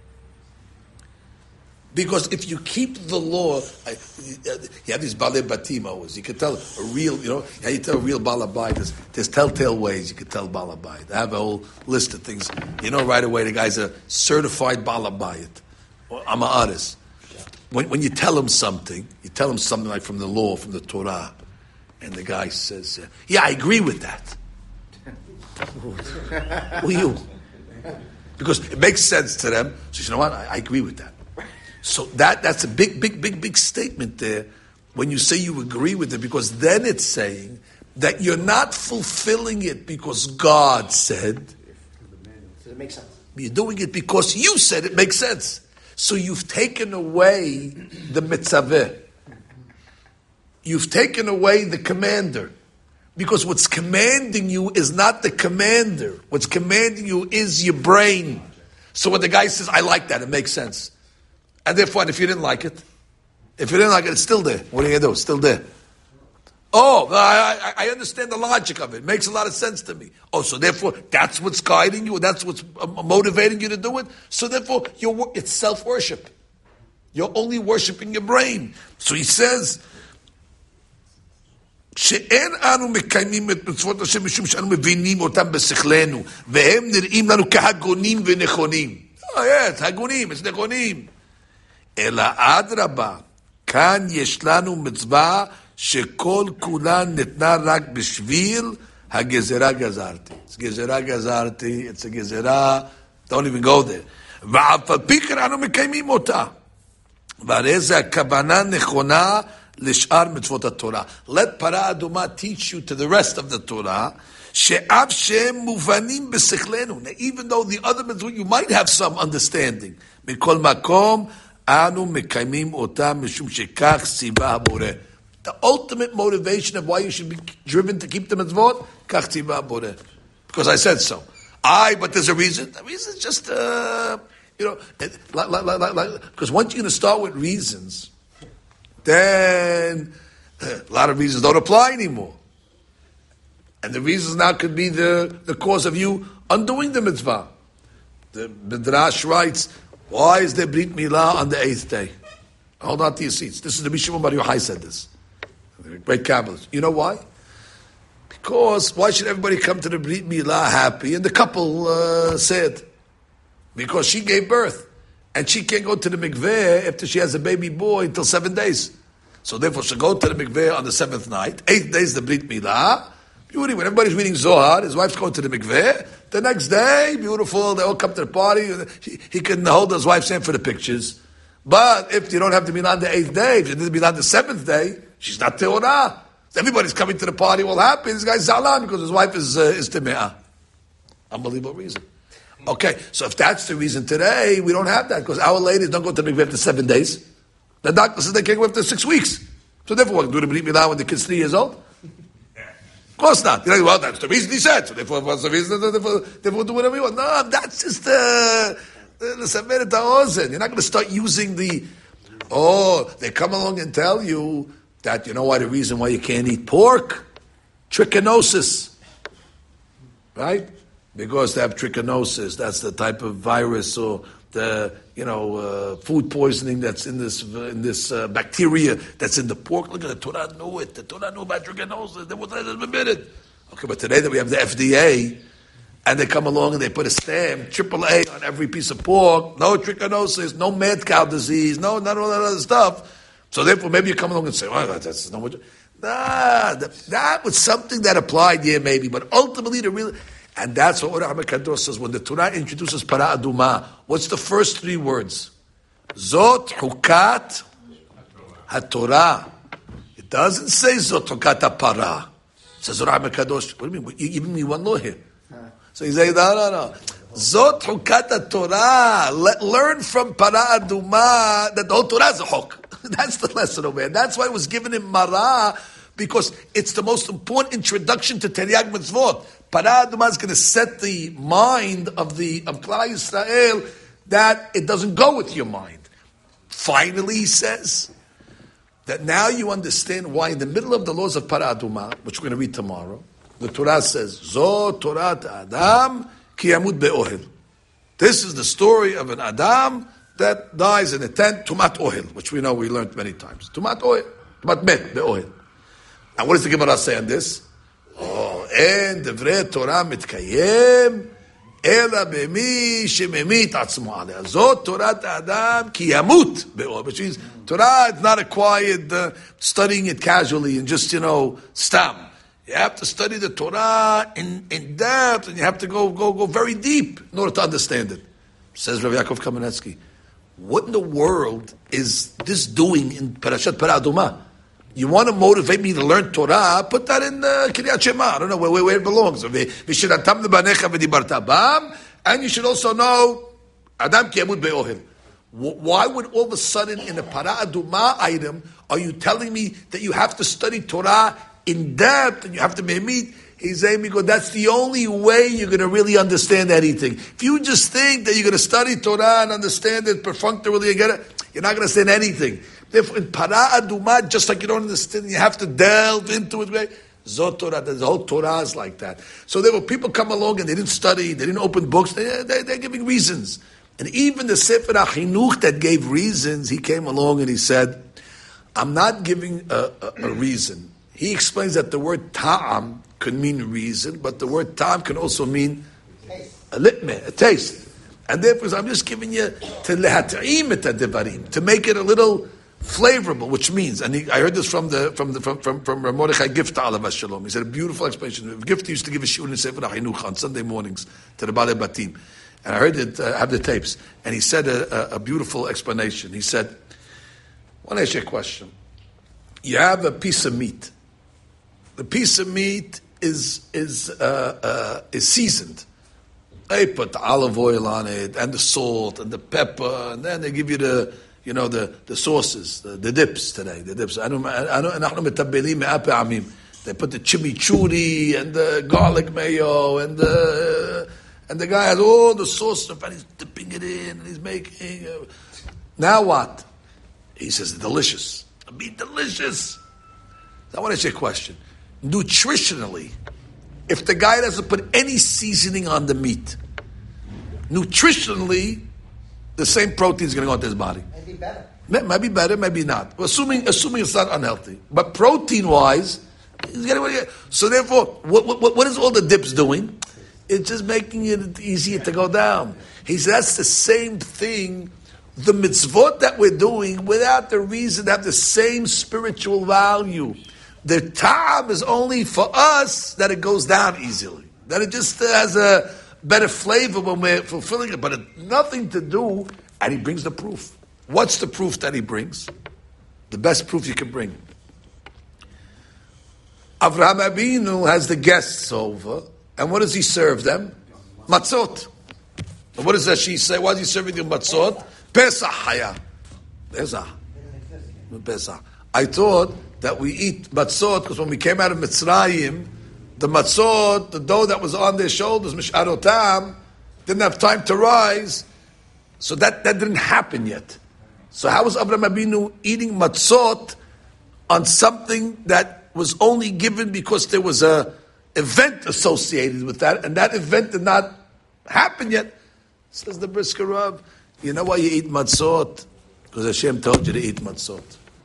Because if you keep the law, I, you have these balei batim always. You can tell a real, you know, how you tell a real balabai. There's, there's telltale ways you can tell balabai. I have a whole list of things. You know right away the guy's a certified balabayit. Or I'm an artist. When, when you tell him something, you tell him something like from the law, from the Torah, and the guy says, uh, yeah, I agree with that. Who are you? Because it makes sense to them. So you know what? I, I agree with that. So that that's a big, big, big, big statement there when you say you agree with it, because then it's saying that you're not fulfilling it because God said. So it makes sense. You're doing it because you said it makes sense. So you've taken away the mitzvah. You've taken away the commander. Because what's commanding you is not the commander. What's commanding you is your brain. So when the guy says, I like that, it makes sense. And therefore, and if you didn't like it, if you didn't like it, it's still there. What are you going to do? It's still there. Oh, I, I, I understand the logic of it. It makes a lot of sense to me. Oh, so therefore, that's what's guiding you, that's what's motivating you to do it. So therefore, you're, it's self-worship. You're only worshiping your brain. So he says, שאין אנו מקיימים את מצוות השם משום שאנו מבינים אותם בשכלנו והם נראים לנו כהגונים ונכונים. Oh yes, הגונים, it's נכונים. אלא אדרבה, כאן יש לנו מצווה שכל כולה נתנה רק בשביל הגזרה גזרתי. It's גזרה גזרתי, it's a גזרה, don't even go there. ואף על פי כן אנו מקיימים אותה. והרי זה הכוונה נכונה לשאר מצוות התורה. Let Para Aduma teach you to the rest of the Torah, שאף שהם מובנים בשכלנו. Even though the other mitzvot, you might have some understanding. מכל מקום, אנו מקיימים אותם משום שכך ציווה הבורא. The ultimate motivation of why you should be driven to keep the mitzvot, כך ציווה הבורא. Because I said so. I, but there's a reason. The reason is just, uh, you know, like, like, like, like, because once you're going to start with reasons, then a lot of reasons don't apply anymore. And the reasons now could be the, the cause of you undoing the mitzvah. The Midrash writes, why is there Brit Milah on the eighth day? Hold on to your seats. This is the Mishimon Bar Yochai said this. Great Kabbalist. You know why? Because why should everybody come to the Brit Milah happy and the couple uh, sad? Because she gave birth. And she can't go to the mikveh after she has a baby boy until seven days. So therefore she'll go to the mikveh on the seventh night. Eighth day is the Brit Milah. Beauty. When everybody's reading Zohar, his wife's going to the mikveh. The next day, beautiful, they all come to the party. He, he can hold his wife's hand for the pictures. But if you don't have the Milah on the eighth day, if you didn't Milah on the seventh day, she's not Teorah. Everybody's coming to the party all happy. This guy's Zalan because his wife is, uh, is Teme'ah. Unbelievable reason. Okay, so if that's the reason today, we don't have that because our ladies don't go to the mikveh after seven days. The doctor says they can't go after six weeks. So therefore, we'll do the Brit Milah when the kid's three years old. Of course not. You know, well, that's the reason he said. So therefore, what's the reason? Therefore, therefore do whatever you want. No, that's just the the Sefer Ta'ozen. You're not going to start using the. Oh, they come along and tell you that you know why the reason why you can't eat pork, trichinosis, right? Because they have trichinosis. That's the type of virus or the you know uh, food poisoning that's in this uh, in this uh, bacteria that's in the pork. Look at the Torah knew it. The Torah knew about trichinosis. They wasn't admitted. Okay, but today that we have the F D A, and they come along and they put a stamp, triple A on every piece of pork, no trichinosis, no mad cow disease, no not all that other stuff. So therefore, maybe you come along and say, "Well, that's not what." You... Nah, that, that was something that applied, yeah, maybe, but ultimately the real. And that's what Ora HaMekadosh says when the Torah introduces Para Aduma. What's the first three words? Zot Hukat HaTorah. It doesn't say Zot Hukat HaPara. It says Ora HaMekadosh. What do you mean? You're giving me one law here. So he says, no, no, no. Zot Hukat HaTorah. Let, learn from Para Aduma that the whole Torah is a hok. That's the lesson over here. That's why it was given in Marah, because it's the most important introduction to Teriyag Mitzvot. Para Aduma is going to set the mind of the of Klal Yisrael that it doesn't go with your mind. Finally, he says that now you understand why in the middle of the laws of Para Aduma, which we're going to read tomorrow, the Torah says, Zo Torah Adam ki yamut be'ohel. This is the story of an Adam that dies in a tent, Tumat Ohel, which we know we learned many times. Tumat Ohel, Tumat Met be'ohel. And what does the Gemara say on this? Oh, and Devrei Torah mitkayem, ela b'mi shememit atzmo aleh. Zot Torah Adam ki yamut be'or. Which means Torah is not acquired uh, studying it casually and just, you know, stam. You have to study the Torah in, in depth, and you have to go go go very deep in order to understand it. Says Rav Yaakov Kamenetsky, what in the world is this doing in Parashat Para Aduma? You want to motivate me to learn Torah? Put that in uh, Kiryat Shema. I don't know where, where, where it belongs. And you should also know Adam ki yamut be'ohel. Why would all of a sudden in a Para Aduma item are you telling me that you have to study Torah in depth and you have to meet? He's saying because that's the only way you're going to really understand anything. If you just think that you're going to study Torah and understand it perfunctorily and get it, you're not going to understand anything. Therefore, in Para Aduma, just like you don't understand, you have to delve into it. Right? Zot Torah, the whole Torah is like that. So there were people come along and they didn't study, they didn't open books, they, they, they're giving reasons. And even the Sefer HaChinuch that gave reasons, he came along and he said, I'm not giving a, a, a reason. He explains that the word ta'am could mean reason, but the word ta'am can also mean a litme, a taste. And therefore, I'm just giving you to lehat'im et devarim, to make it a little flavorable, which means, and he, I heard this from the from the from from, from Mordechai Gifta alav shalom. He said a beautiful explanation. Gifta used to give a shiur in Sefer HaChinuch on Sunday mornings to the Balei Batim, and I heard it. Uh, have the tapes, and he said a, a, a beautiful explanation. He said, "I want to ask you a question. You have a piece of meat. The piece of meat is is uh, uh, is seasoned. They put the olive oil on it, and the salt, and the pepper, and then they give you the." You know, the, the sauces, the, the dips today, the dips. I don't, I don't, they put the chimichurri and the garlic mayo and the, and the guy has all the sauce and he's dipping it in and he's making. Uh, now what? He says, delicious. It'll be delicious. I want to ask you a question. Nutritionally, if the guy doesn't put any seasoning on the meat, nutritionally, the same protein is going to go into his body. Maybe better. Maybe better, maybe not. Assuming assuming it's not unhealthy. But protein-wise, he's getting what he gets. So therefore, what, what, what is all the dips doing? It's just making it easier to go down. He says that's the same thing. The mitzvot that we're doing, without the reason, have the same spiritual value. The ta'am is only for us that it goes down easily. That it just has a better flavor when we're fulfilling it. But it's nothing to do, and he brings the proof. What's the proof that he brings? The best proof you can bring. Avraham Avinu has the guests over, and what does he serve them? Matzot. And what does Rashi say? Why is he serving them matzot? Pesach haya. Pesach. Pesach. I thought that we eat matzot because when we came out of Mitzrayim, the matzot, the dough that was on their shoulders, misharotam, didn't have time to rise, so that, that didn't happen yet. So how was Avraham Avinu eating matzot on something that was only given because there was a event associated with that, and that event did not happen yet? Says the Brisker Rav, you know why you eat matzot? Because Hashem told you to eat matzot.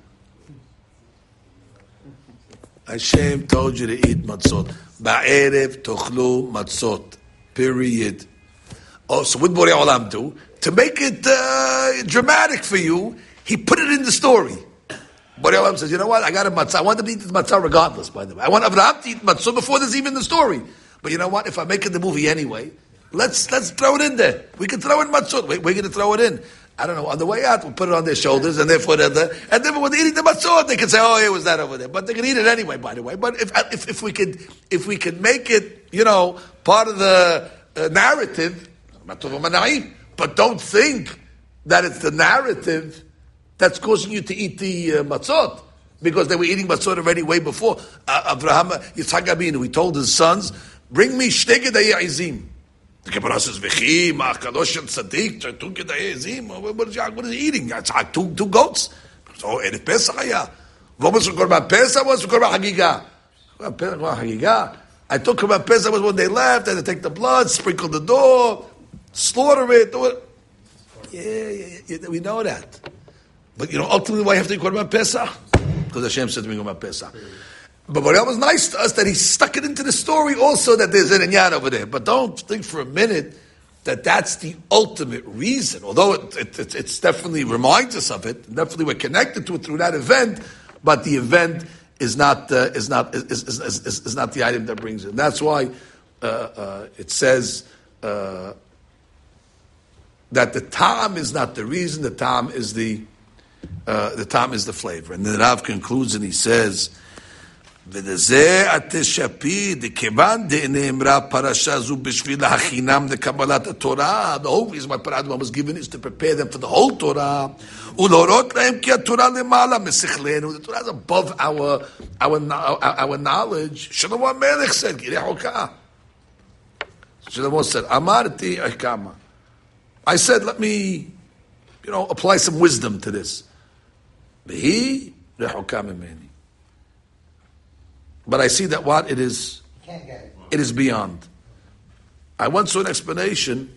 Hashem told you to eat matzot. Ba'erev tochlu matzot. Period. Oh, so what Borei Olam do? To make it uh, dramatic for you, he put it in the story. Borei Olam says, you know what? I got a matzah. I want to eat this matzah regardless, by the way. I want Avraham to eat matzah before there's even the story. But you know what? If I'm making the movie anyway, let's let's throw it in there. We can throw in matzot. We're, we're going to throw it in. I don't know. On the way out, we'll put it on their shoulders, and therefore, the, and then when they're eating the matzot, they can say, "Oh, it was that over there." But they can eat it anyway, by the way. But if if, if we could if we could make it, you know, part of the uh, narrative, but don't think that it's the narrative that's causing you to eat the uh, matzot, because they were eating matzot already way before. Uh, Avraham Yitzchak Avinu, he told his sons, "Bring me shtei gedei izim." The Gemara says, "V'chi ma'akadosh tzaddik two gedei izim." What is what is he eating? Two two goats. So Erev Pesach haya. What was Korban Pesach? What was Korban Hagigah? Korban Hagigah. I took Korban Pesach was when they left, and they take the blood, sprinkle the door, slaughter it. Do it. Yeah, yeah, yeah, we know that. But you know, ultimately, why you have to eat Korban Pesach? Because Hashem said to me, Korban Pesach. But Borei was nice to us that he stuck it into the story also that there's an inyan over there. But don't think for a minute that that's the ultimate reason. Although it, it, it it's definitely reminds us of it, definitely we're connected to it through that event. But the event is not uh, is not is, is, is, is, is not the item that brings it. And that's why uh, uh, it says uh, that the tam is not the reason. The tam is the uh, the tam is the flavor. And then Rav concludes and he says, "V'dezeh ateshapi dekevan de'neimra parasha zu b'shvil hachinam dekabbalat Torah." The whole reason why Paraduma was given is to prepare them for the whole Torah. Ulorot lahem ki Torah lemala mesichlenu. The Torah is above our our our, our knowledge. Shlomo Melech said, "Girei hokah." Shlomo said, "Amarti ahkama." I said, let me, you know, apply some wisdom to this. V'hi rehokah mimeni. But I see that what it is, Can't get it. it is beyond. I once saw an explanation.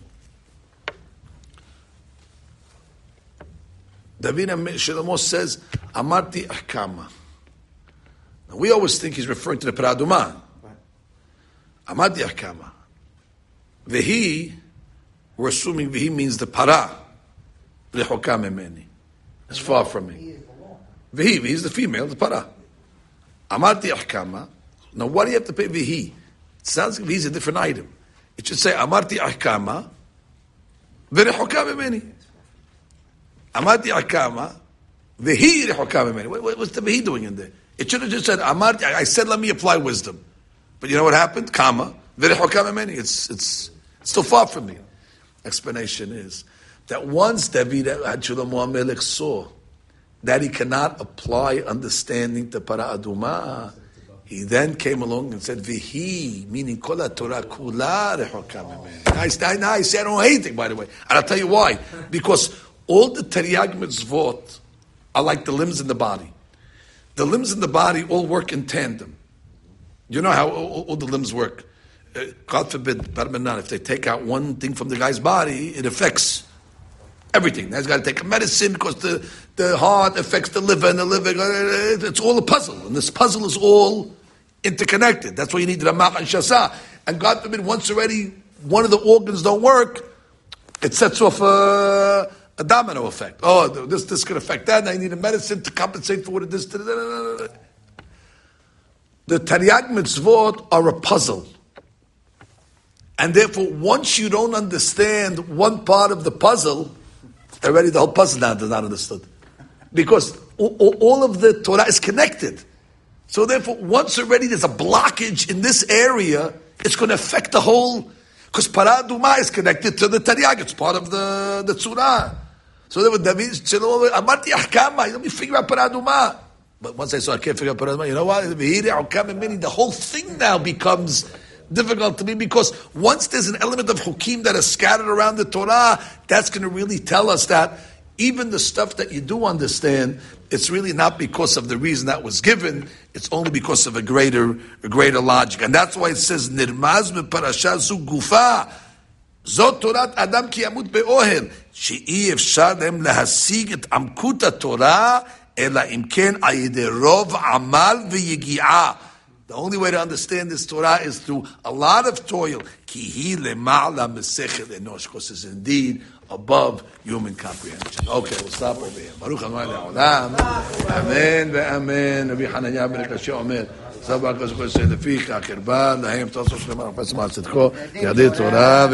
David Shlomo says, "Amarti ahkama." Now we always think he's referring to the Paraduma. Amarti ahkama. Vehi, we're assuming Vehi means the para. Rehoka memeni. It's far from me. Vehi, Vehi is the female, the para. Amarti ahkama. Now, why do you have to pay vihi? It sounds like vihi is a different item. It should say Amarti ahkama, verehoka memeni. Amarti ahkama, vihi rehoka memeni. What, what's the vihi doing in there? It should have just said Amarti. I said, let me apply wisdom. But you know what happened? Kama, verehoka memeni. It's it's it's still far from me. Explanation is that once David Shlomo Melech saw that he cannot apply understanding to para aduma, he then came along and said, "Vihi," meaning kol Torah kula rehoka memeni. Now I say I don't hate anything, by the way, and I'll tell you why. Because all the Tariag mitzvot are like the limbs in the body. The limbs in the body all work in tandem. You know how all, all the limbs work. Uh, God forbid, if they take out one thing from the guy's body, it affects everything. He's got to take a medicine because the, the heart affects the liver and the liver. It's all a puzzle. And this puzzle is all interconnected. That's why you need Ramach and Shasa. And God forbid, once already one of the organs don't work, it sets off a, a domino effect. Oh, this this could affect that. And I need a medicine to compensate for what it is. The Tariag mitzvot are a puzzle. And therefore, once you don't understand one part of the puzzle, already the whole puzzle now is not understood. Because all, all of the Torah is connected. So therefore, once already there's a blockage in this area, it's going to affect the whole, because Para Aduma is connected to the Tariag. It's part of the, the Tzurah. So therefore, David said, Amarti Ahkama, let me figure out Para Aduma. But once I saw I can't figure out, you know what? The whole thing now becomes difficult to me because once there's an element of hukim that is scattered around the Torah, that's going to really tell us that even the stuff that you do understand, it's really not because of the reason that was given. It's only because of a greater, a greater logic, and that's why it says nirmaz beparasha zu gufa zot Torat Adam ki yamut beohel she'i efshar lehem lahasig et amkut haTorah ela imken ayidei rov amal veyigi'ah. The only way to understand this Torah is through a lot of toil. Ki hi lema'ala mesechel enosh, because it's indeed above human comprehension. Okay, we'll stop over here. Baruch Adonai le'olam. Amen ve'amen. Rabbi Hananya ben Akashia omer, Zabak HaKadosh Baruch Hu, לפי כך הרבה להם תעשו שלמה וחפץ מעל צדקו, ידי תורה